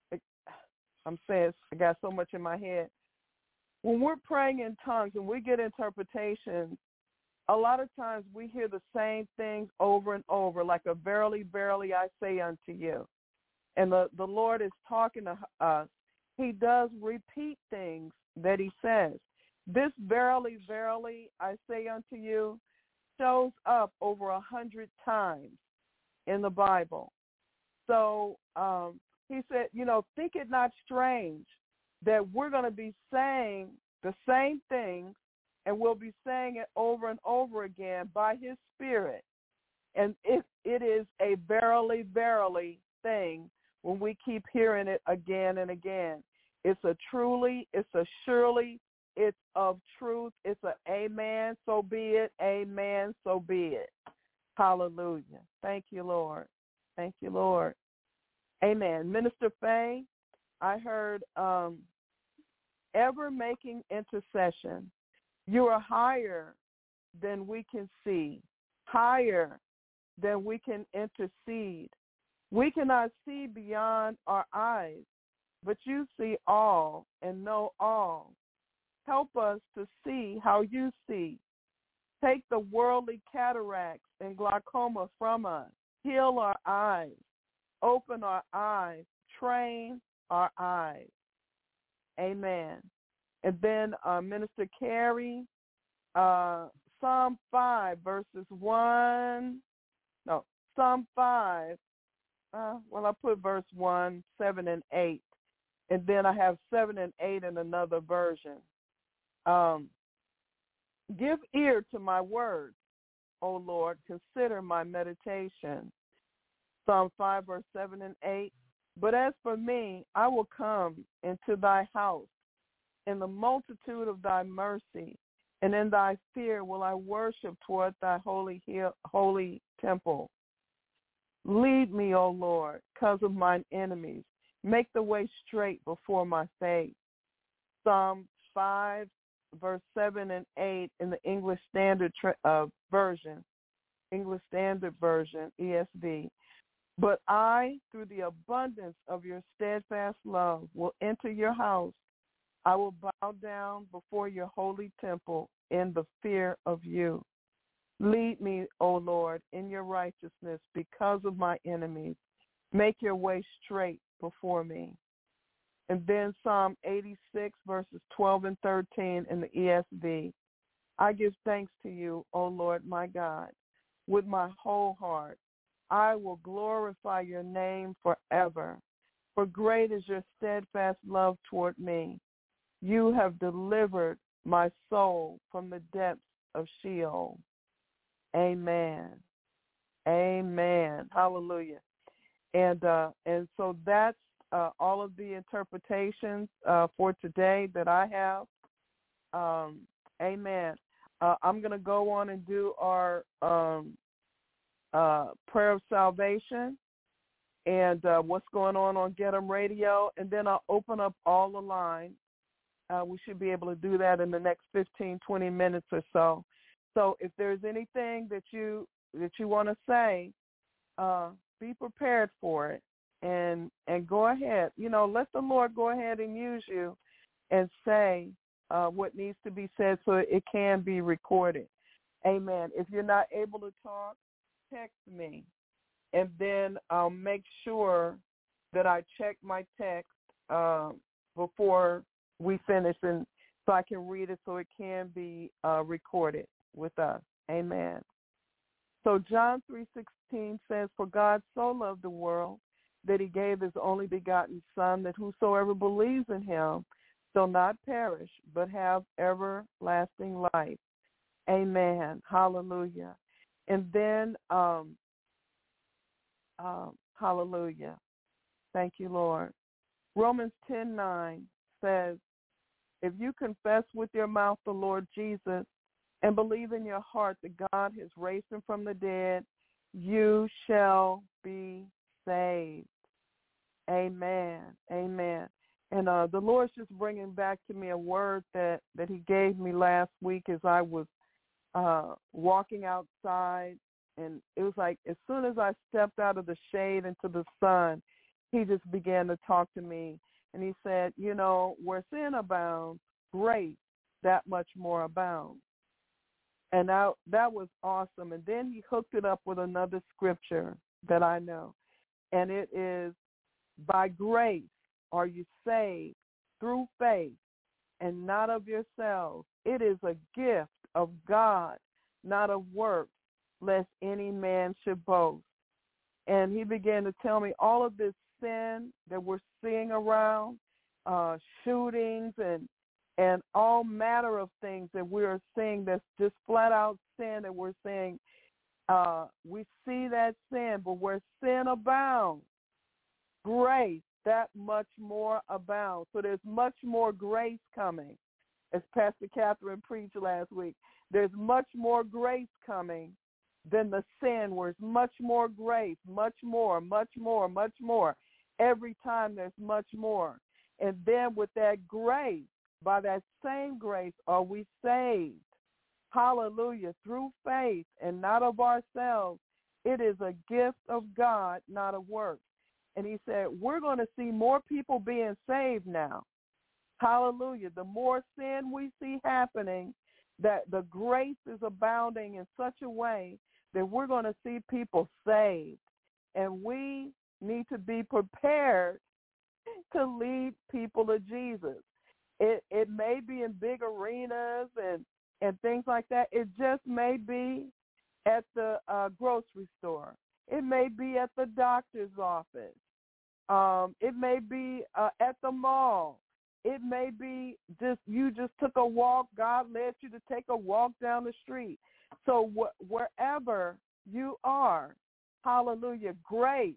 I'm saying, I got so much in my head. When we're praying in tongues and we get interpretations, a lot of times we hear the same things over and over, like a verily, verily, I say unto you. And the Lord is talking to us. He does repeat things that he says. This verily, verily, I say unto you shows up over 100 times in the Bible. So he said, think it not strange that we're going to be saying the same thing, and we'll be saying it over and over again by his Spirit. And it is a verily, verily thing when we keep hearing it again and again. It's a truly, it's a surely, it's of truth, it's a amen, so be it, amen, so be it. Hallelujah. Thank you, Lord. Thank you, Lord. Amen. Minister Faye, I heard ever making intercession. You are higher than we can see, higher than we can intercede. We cannot see beyond our eyes, but you see all and know all. Help us to see how you see. Take the worldly cataracts and glaucoma from us. Heal our eyes. Open our eyes. Train our eyes. Amen. And then Minister Carey, Psalm 5, verses 1. No, Psalm 5. I put verse 1, 7, and 8. And then I have 7 and 8 in another version. Give ear to my words, O Lord. Consider my meditation. Psalm 5, verse 7 and 8. But as for me, I will come into thy house in the multitude of thy mercy, and in thy fear will I worship toward thy holy temple. Lead me, O Lord, because of mine enemies. Make the way straight before my face. Psalm 5, verse 7 and 8 in the English Standard Version, ESV. But I, through the abundance of your steadfast love, will enter your house. I will bow down before your holy temple in the fear of you. Lead me, O Lord, in your righteousness because of my enemies. Make your way straight before me. And then Psalm 86, verses 12 and 13 in the ESV. I give thanks to you, O Lord, my God, with my whole heart. I will glorify your name forever, for great is your steadfast love toward me. You have delivered my soul from the depths of Sheol. Amen. Amen. Hallelujah. And so that's all of the interpretations for today that I have. Amen. I'm going to go on and do our prayer of salvation and what's going on Get 'em Radio, and then I'll open up all the lines. We should be able to do that in the next 15, 20 minutes or so. So if there's anything that you want to say, be prepared for it and go ahead. Let the Lord go ahead and use you and say what needs to be said so it can be recorded. Amen. If you're not able to talk, text me, and then I'll make sure that I check my text before we finish, and so I can read it so it can be recorded with us. Amen. So John 3:16 says, "For God so loved the world that he gave his only begotten Son, that whosoever believes in him shall not perish, but have everlasting life." Amen. Hallelujah. And then, hallelujah. Thank you, Lord. Romans 10:9 says, "If you confess with your mouth the Lord Jesus and believe in your heart that God has raised him from the dead, you shall be saved." Amen. Amen. And the Lord's just bringing back to me a word that he gave me last week as I was walking outside, and it was like as soon as I stepped out of the shade into the sun, he just began to talk to me, and he said, where sin abounds, grace that much more abounds. And that was awesome. And then he hooked it up with another scripture that I know, and it is, "By grace are you saved through faith, and not of yourselves. It is a gift of God, not of works, lest any man should boast." And he began to tell me all of this sin that we're seeing around, shootings and all manner of things that we're seeing that's just flat out sin that we're seeing. We see that sin, but where sin abounds, grace that much more abounds. So there's much more grace coming. As Pastor Catherine preached last week, there's much more grace coming than the sin, where it's much more grace, much more, much more, much more. Every time there's much more. And then with that grace, by that same grace are we saved. Hallelujah. Through faith and not of ourselves. It is a gift of God, not of works. And he said, we're going to see more people being saved now. Hallelujah. The more sin we see happening, that the grace is abounding in such a way that we're going to see people saved. And we need to be prepared to lead people to Jesus. It may be in big arenas and things like that. It just may be at the grocery store. It may be at the doctor's office. It may be at the mall. It may be you just took a walk. God led you to take a walk down the street. So wherever you are, hallelujah, grace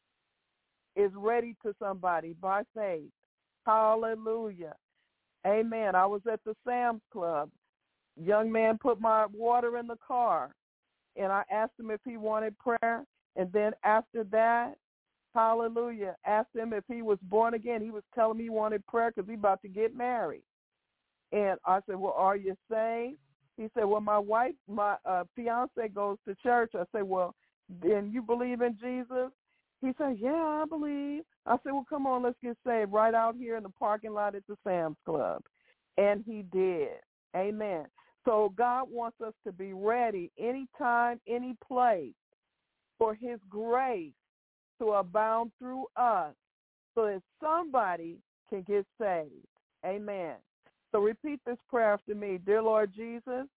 is ready to somebody by faith. Hallelujah. Amen. I was at the Sam's Club. Young man put my water in the car, and I asked him if he wanted prayer. And then after that, hallelujah, asked him if he was born again. He was telling me he wanted prayer because he's about to get married. And I said, well, are you saved? He said, well, my fiance goes to church. I said, well, then you believe in Jesus? He said, yeah, I believe. I said, well, come on, let's get saved right out here in the parking lot at the Sam's Club. And he did. Amen. So God wants us to be ready anytime, any place for his grace to abound through us so that somebody can get saved. Amen. So repeat this prayer after me. Dear Lord Jesus,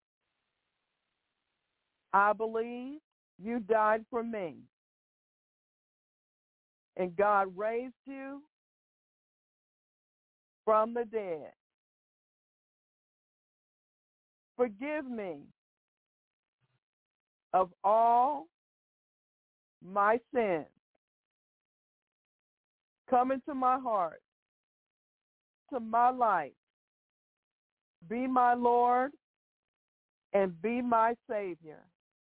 I believe you died for me. And God raised you from the dead. Forgive me of all my sins. Come into my heart, to my life. Be my Lord and be my Savior.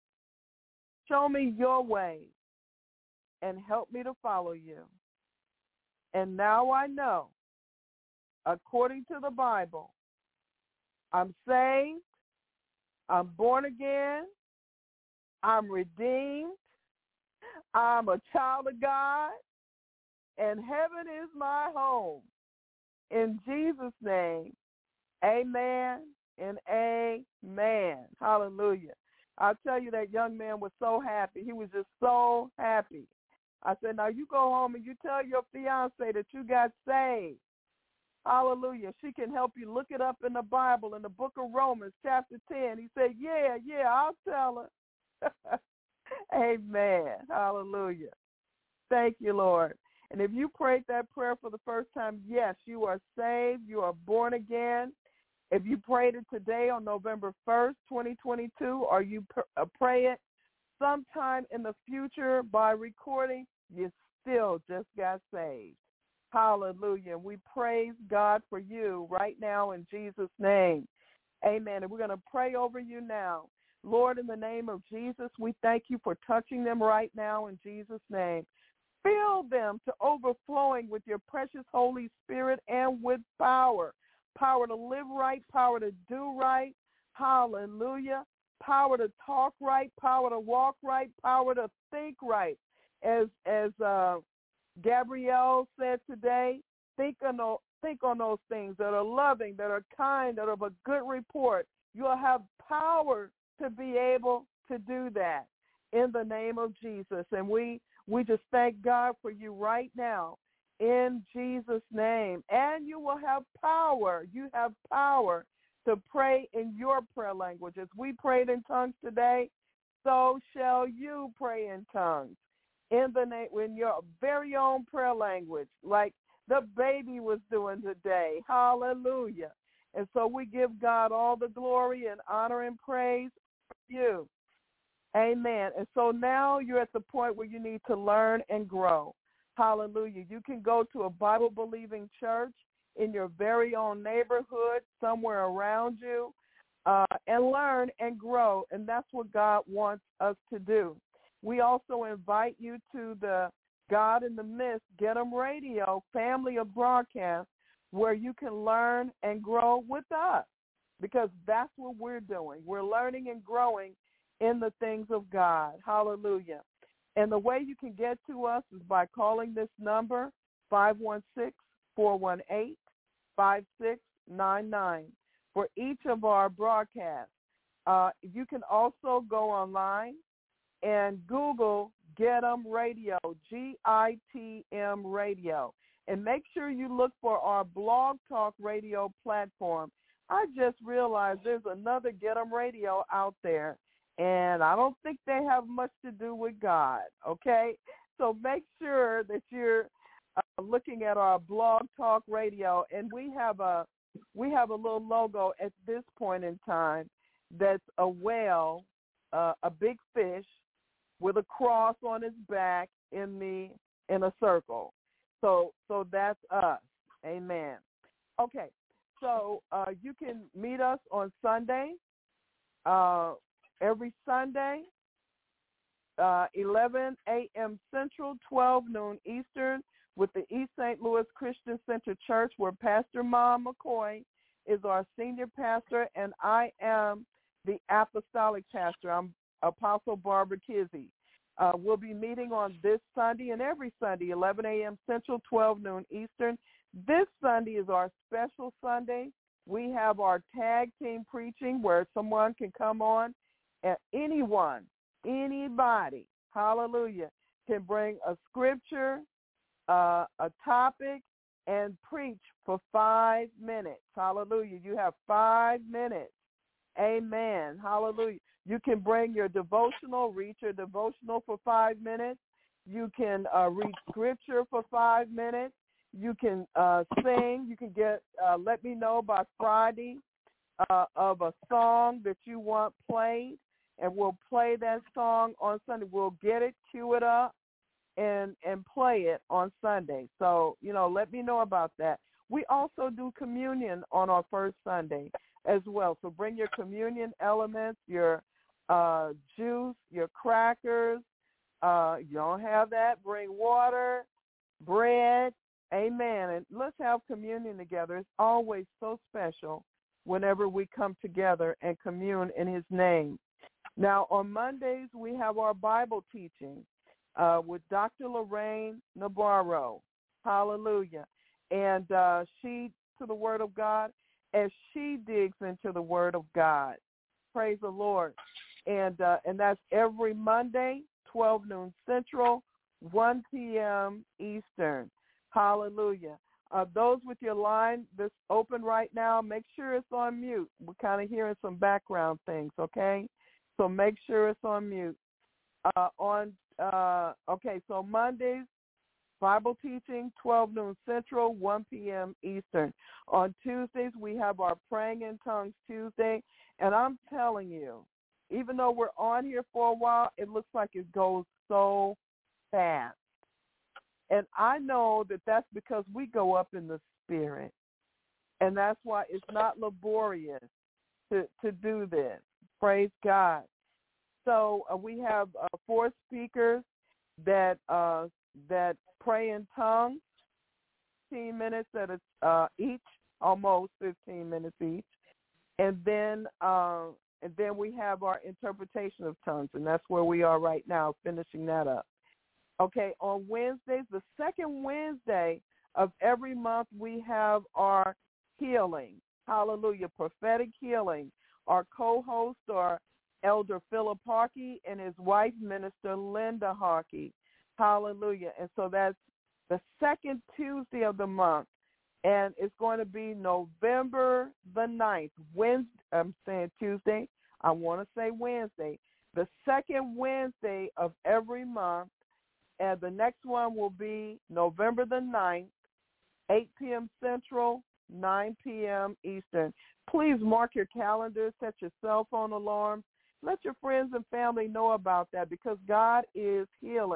Show me your ways and help me to follow you. And now I know, according to the Bible, I'm saved, I'm born again, I'm redeemed, I'm a child of God, and heaven is my home. In Jesus' name, amen and amen. Hallelujah. I'll tell you, that young man was so happy. He was just so happy. I said, now you go home and you tell your fiance that you got saved. Hallelujah. She can help you look it up in the Bible, in the book of Romans, chapter 10. He said, yeah, I'll tell her. Amen. Hallelujah. Thank you, Lord. And if you prayed that prayer for the first time, yes, you are saved. You are born again. If you prayed it today on November 1st, 2022, or you pray it sometime in the future by recording, you still just got saved. Hallelujah. We praise God for you right now in Jesus' name. Amen. And we're going to pray over you now. Lord, in the name of Jesus, we thank you for touching them right now in Jesus' name. Fill them to overflowing with your precious Holy Spirit and with power. Power to live right, power to do right. Hallelujah. Power to talk right, power to walk right, power to think right. As Gabrielle said today, think on those things that are loving, that are kind, that are of a good report. You'll have power to be able to do that in the name of Jesus. And we just thank God for you right now in Jesus' name. And you will have power. You have power to pray in your prayer language. As we prayed in tongues today, so shall you pray in tongues in your very own prayer language, like the baby was doing today. Hallelujah. And so we give God all the glory and honor and praise for you. Amen. And so now you're at the point where you need to learn and grow. Hallelujah. You can go to a Bible-believing church in your very own neighborhood, somewhere around you, and learn and grow, and that's what God wants us to do. We also invite you to the God in the Midst, Get 'em Radio family of broadcasts, where you can learn and grow with us, because that's what we're doing. We're learning and growing in the things of God. Hallelujah. And the way you can get to us is by calling this number, 516-418-5699, for each of our broadcasts. You can also go online and Google Get 'em Radio, GITM Radio, and make sure you look for our Blog Talk Radio platform. I just realized there's another Get 'em Radio out there, and I don't think they have much to do with God, okay? So make sure that you're looking at our Blog Talk Radio, and we have a little logo at this point in time that's a whale, a big fish with a cross on his back in a circle. So that's us. Amen. Okay. So you can meet us on Sunday, every Sunday, 11 a.m. Central, 12 noon Eastern, with the East St. Louis Christian Center Church, where Pastor Mom McCoy is our senior pastor, and I am the apostolic pastor. I'm Apostle Barbara Kizzy. We'll be meeting on this Sunday and every Sunday, 11 a.m. Central, 12 noon Eastern. This Sunday is our special Sunday. We have our tag team preaching, where someone can come on, and anybody, hallelujah, can bring a scripture, a topic, and preach for 5 minutes. Hallelujah. You have 5 minutes. Amen. Hallelujah. You can bring your devotional, read your devotional for 5 minutes. You can read scripture for 5 minutes. You can sing. You can let me know by Friday of a song that you want played, and we'll play that song on Sunday. We'll get it, cue it up, and play it on Sunday. So, let me know about that. We also do communion on our first Sunday as well. So bring your communion elements, your juice, your crackers. You don't have that, bring water, bread. Amen. And let's have communion together. It's always so special whenever we come together and commune in his name. Now, on Mondays, we have our Bible teaching with Dr. Lorraine Navarro. Hallelujah. And she, to the Word of God, as she digs into the Word of God. Praise the Lord. And that's every Monday, 12 noon Central, 1 p.m. Eastern. Hallelujah. Those with your line that's open right now, make sure it's on mute. We're kind of hearing some background things, okay? So make sure it's on mute. So Mondays, Bible teaching, 12 noon Central, 1 p.m. Eastern. On Tuesdays, we have our Praying in Tongues Tuesday. And I'm telling you, even though we're on here for a while, it looks like it goes so fast. And I know that that's because we go up in the Spirit. And that's why it's not laborious to do this. Praise God. So we have 4 speakers that pray in tongues, 15 minutes at each, almost 15 minutes each. And then we have our interpretation of tongues, and that's where we are right now, finishing that up. Okay, on Wednesdays, the second Wednesday of every month, we have our healing. Hallelujah, prophetic healing. Our co-hosts are Elder Philip Harkey and his wife, Minister Linda Harkey. Hallelujah. And so that's the second Tuesday of the month, and it's going to be November the 9th. I'm saying Tuesday. I want to say Wednesday. The second Wednesday of every month. And the next one will be November the 9th, 8 p.m. Central, 9 p.m. Eastern. Please mark your calendars, set your cell phone alarms. Let your friends and family know about that, because God is healing.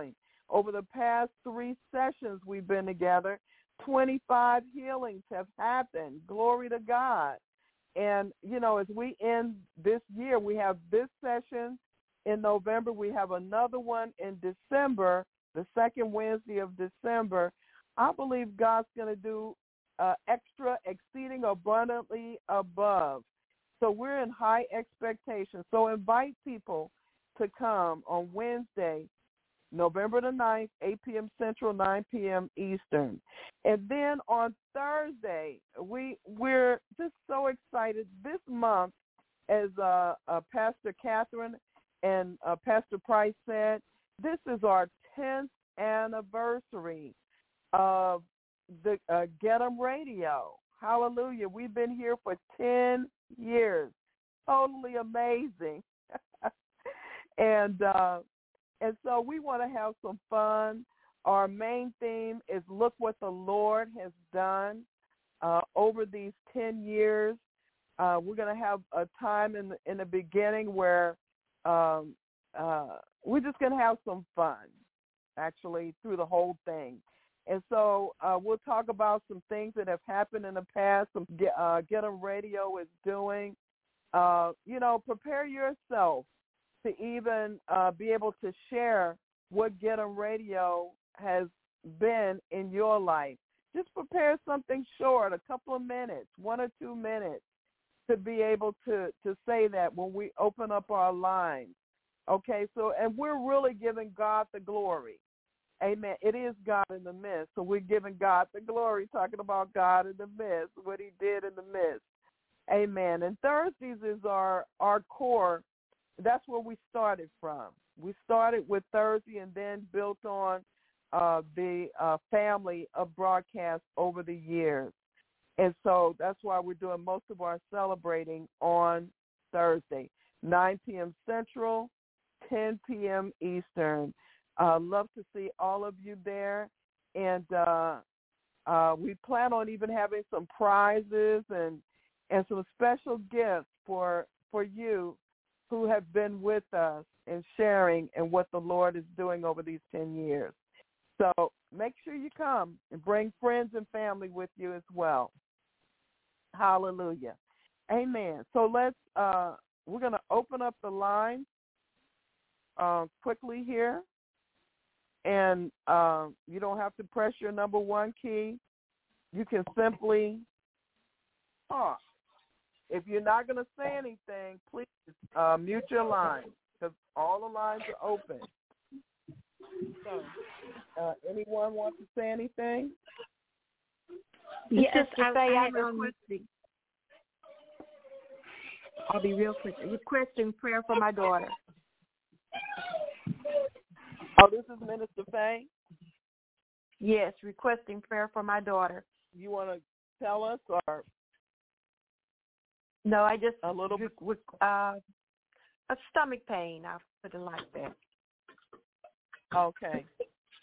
over the past 3 sessions we've been together, 25 healings have happened. Glory to God. And, as we end this year, we have this session in November. We have another one in December, the second Wednesday of December. I believe God's going to do extra, exceeding abundantly above. So we're in high expectation. So invite people to come on Wednesday, November the 9th, 8 p.m. Central, 9 p.m. Eastern. And then on Thursday, we're just so excited. This month, as Pastor Catherine and Pastor Price said, this is our 10th anniversary of the Get 'em Radio. Hallelujah. We've been here for 10 years. Totally amazing. And so we want to have some fun. Our main theme is look what the Lord has done over these 10 years. We're going to have a time in the beginning where we're just going to have some fun, actually, through the whole thing. And so we'll talk about some things that have happened in the past, some Get 'em Radio is doing. Prepare yourself to even be able to share what Get 'em Radio has been in your life. Just prepare something short, a couple of minutes, 1 or 2 minutes, to be able to say that when we open up our lines. Okay, so, and we're really giving God the glory. Amen. It is God in the midst, so we're giving God the glory, talking about God in the midst, what he did in the midst. Amen. And Thursdays is our core. That's where we started from. We started with Thursday and then built on the family of broadcasts over the years. And so that's why we're doing most of our celebrating on Thursday, 9 p.m. Central, 10 p.m. Eastern. Love to see all of you there. And we plan on even having some prizes and some special gifts for you who have been with us and sharing and what the Lord is doing over these 10 years. So make sure you come and bring friends and family with you as well. Hallelujah. Amen. So we're going to open up the line quickly here. And you don't have to press your number 1 key. You can simply talk. If you're not going to say anything, please mute your line because all the lines are open. So, anyone want to say anything? Yes, I'm requesting. I'll be real quick. Requesting prayer for my daughter. Oh, this is Minister Faye? Yes, requesting prayer for my daughter. You want to tell us or? No, I just a little bit with a stomach pain. I'll put it like that. Okay.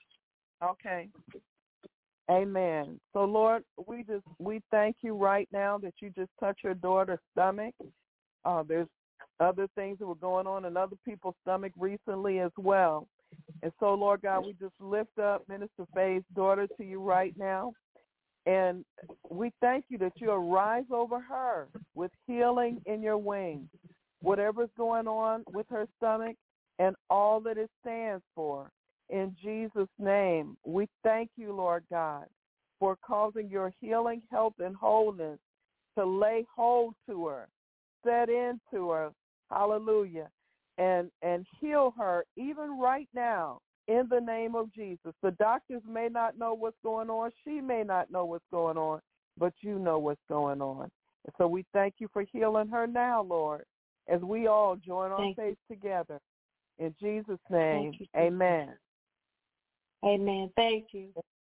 Amen. So Lord, we thank you right now that you just touch your daughter's stomach. There's other things that were going on in other people's stomach recently as well. And so, Lord God, we just lift up Minister Faye's daughter to you right now. And we thank you that you arise over her with healing in your wings, whatever's going on with her stomach and all that it stands for. In Jesus' name, we thank you, Lord God, for causing your healing, health, and wholeness to lay hold to her, set into her, hallelujah, and heal her even right now. In the name of Jesus. The doctors may not know what's going on. She may not know what's going on, but you know what's going on. And so we thank you for healing her now, Lord, as we all join our faith together. In Jesus' name, amen. Amen. Thank you.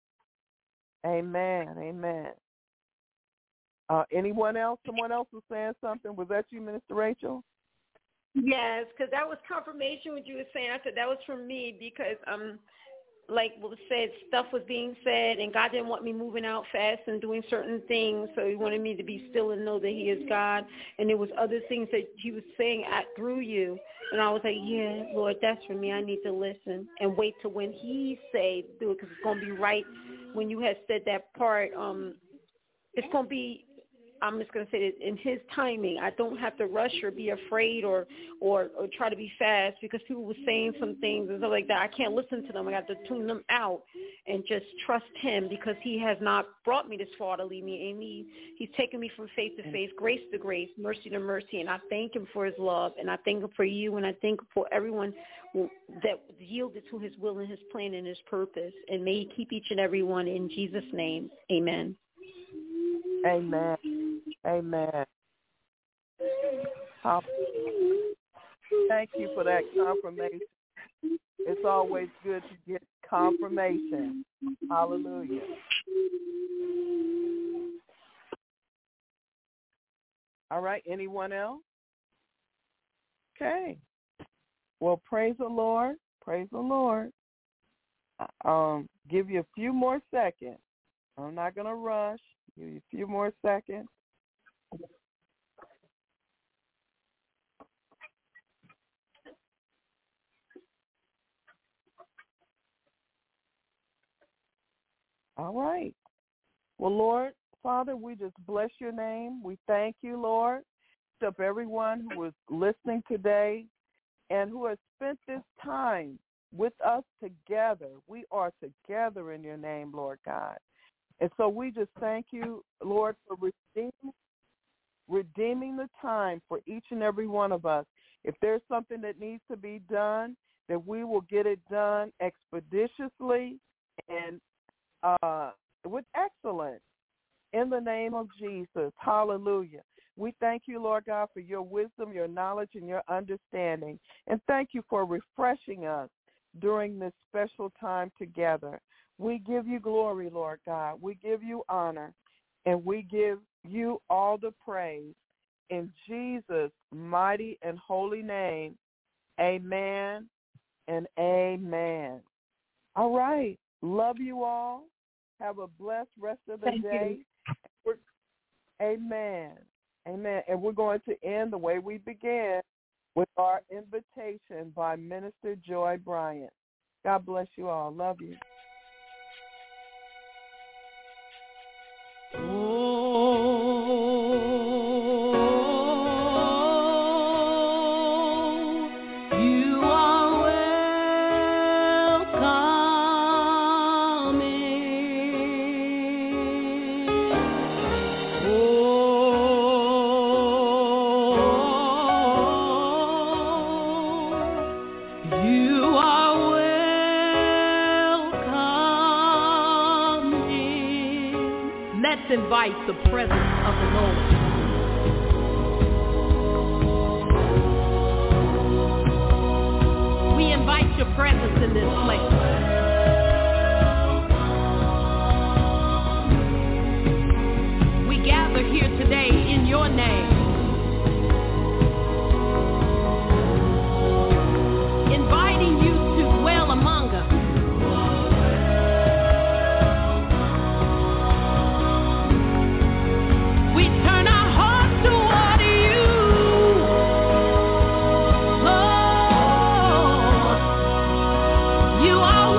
Amen. Anyone else? Someone else was saying something. Was that you, Minister Rachel? Yes, because that was confirmation what you were saying. I said that was from me because like what was said, stuff was being said, and God didn't want me moving out fast and doing certain things, so he wanted me to be still and know that he is God. And there was other things that he was saying through you, and I was like, yeah, Lord, that's for me. I need to listen and wait till when he say do it, because it's going to be right when you had said that part. It's going to be, I'm just going to say that in his timing. I don't have to rush or be afraid or try to be fast, because people were saying some things and stuff like that. I can't listen to them. I got to tune them out and just trust him, because he has not brought me this far to leave me. And he's taken me from faith to faith, grace to grace, mercy to mercy. And I thank him for his love, and I thank him for you, and I thank him for everyone that yielded to his will and his plan and his purpose. And may he keep each and every one in Jesus' name. Amen. Amen. Amen. Thank you for that confirmation. It's always good to get confirmation. Hallelujah. All right. Anyone else? Okay. Well, praise the Lord. Praise the Lord. Give you a few more seconds. I'm not going to rush. Give you a few more seconds. All right. Well, Lord, Father, we just bless your name. We thank you, Lord. Lift up everyone who is listening today and who has spent this time with us together. We are together in your name, Lord God. And so we just thank you, Lord, for redeeming the time for each and every one of us. If there's something that needs to be done, that we will get it done expeditiously and with excellence in the name of Jesus. Hallelujah. We thank you, Lord God, for your wisdom, your knowledge, and your understanding. And thank you for refreshing us during this special time together. We give you glory, Lord God. We give you honor, and we give you all the praise. In Jesus' mighty and holy name, amen and amen. All right. Love you all. Have a blessed rest of the day. Amen. Amen. And we're going to end the way we began with our invitation by Minister Joy Bryant. God bless you all. Love you. Invite the presence of the Lord. We invite your presence in this place. We gather here today in your name, inviting you to dwell among us. You are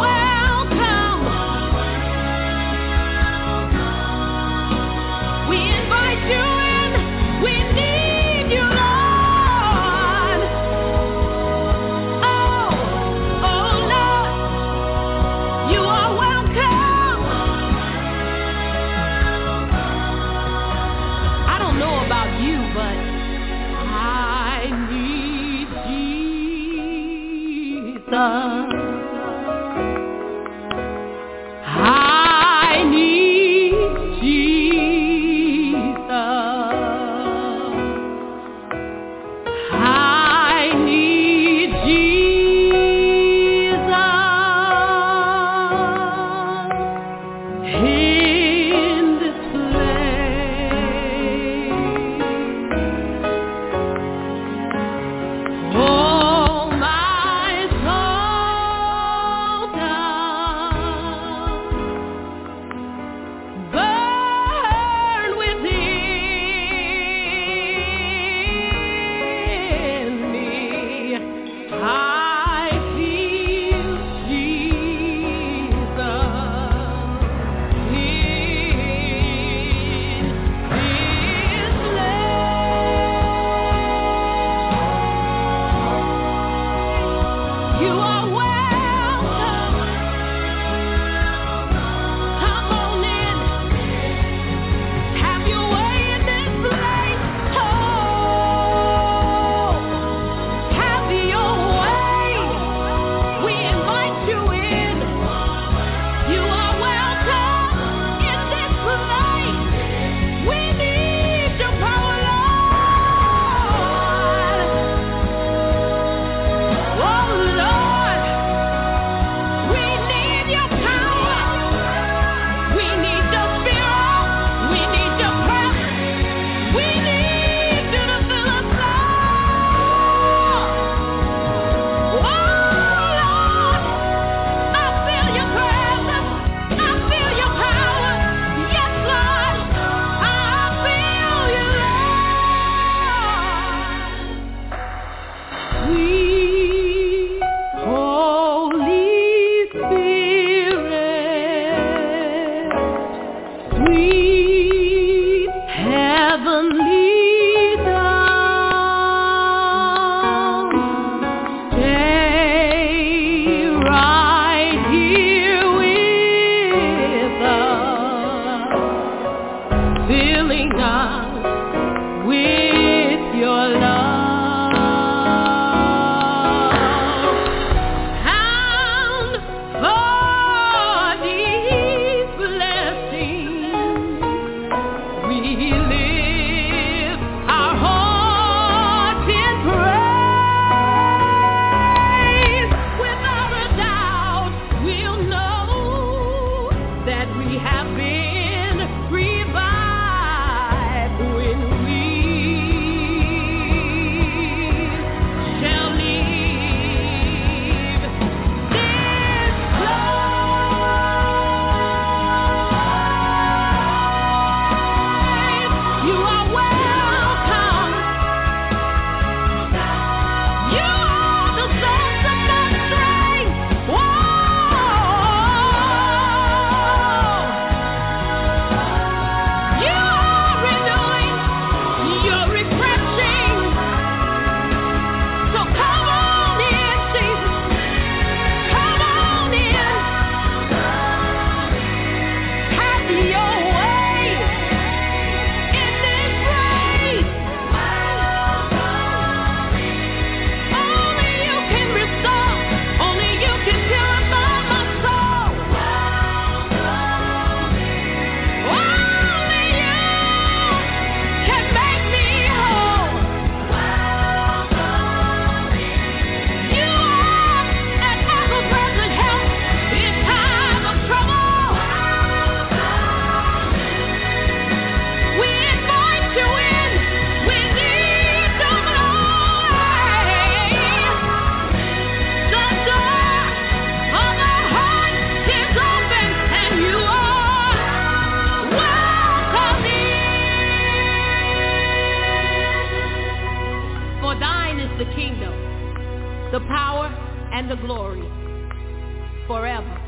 that we have been revived when we shall leave this place. You are welcome. You are the source of my strength. You are renewing, you're refreshing. So come on in, Jesus. Come on in. Have your way in this place. Only you can restore. Only you can purify my soul. Only you can make me whole. You are an ever-present help in time of trouble. We invite you in. We need your glory. The door of our heart is open, and you are welcome in. For thine is the kingdom, the power, and the glory forever.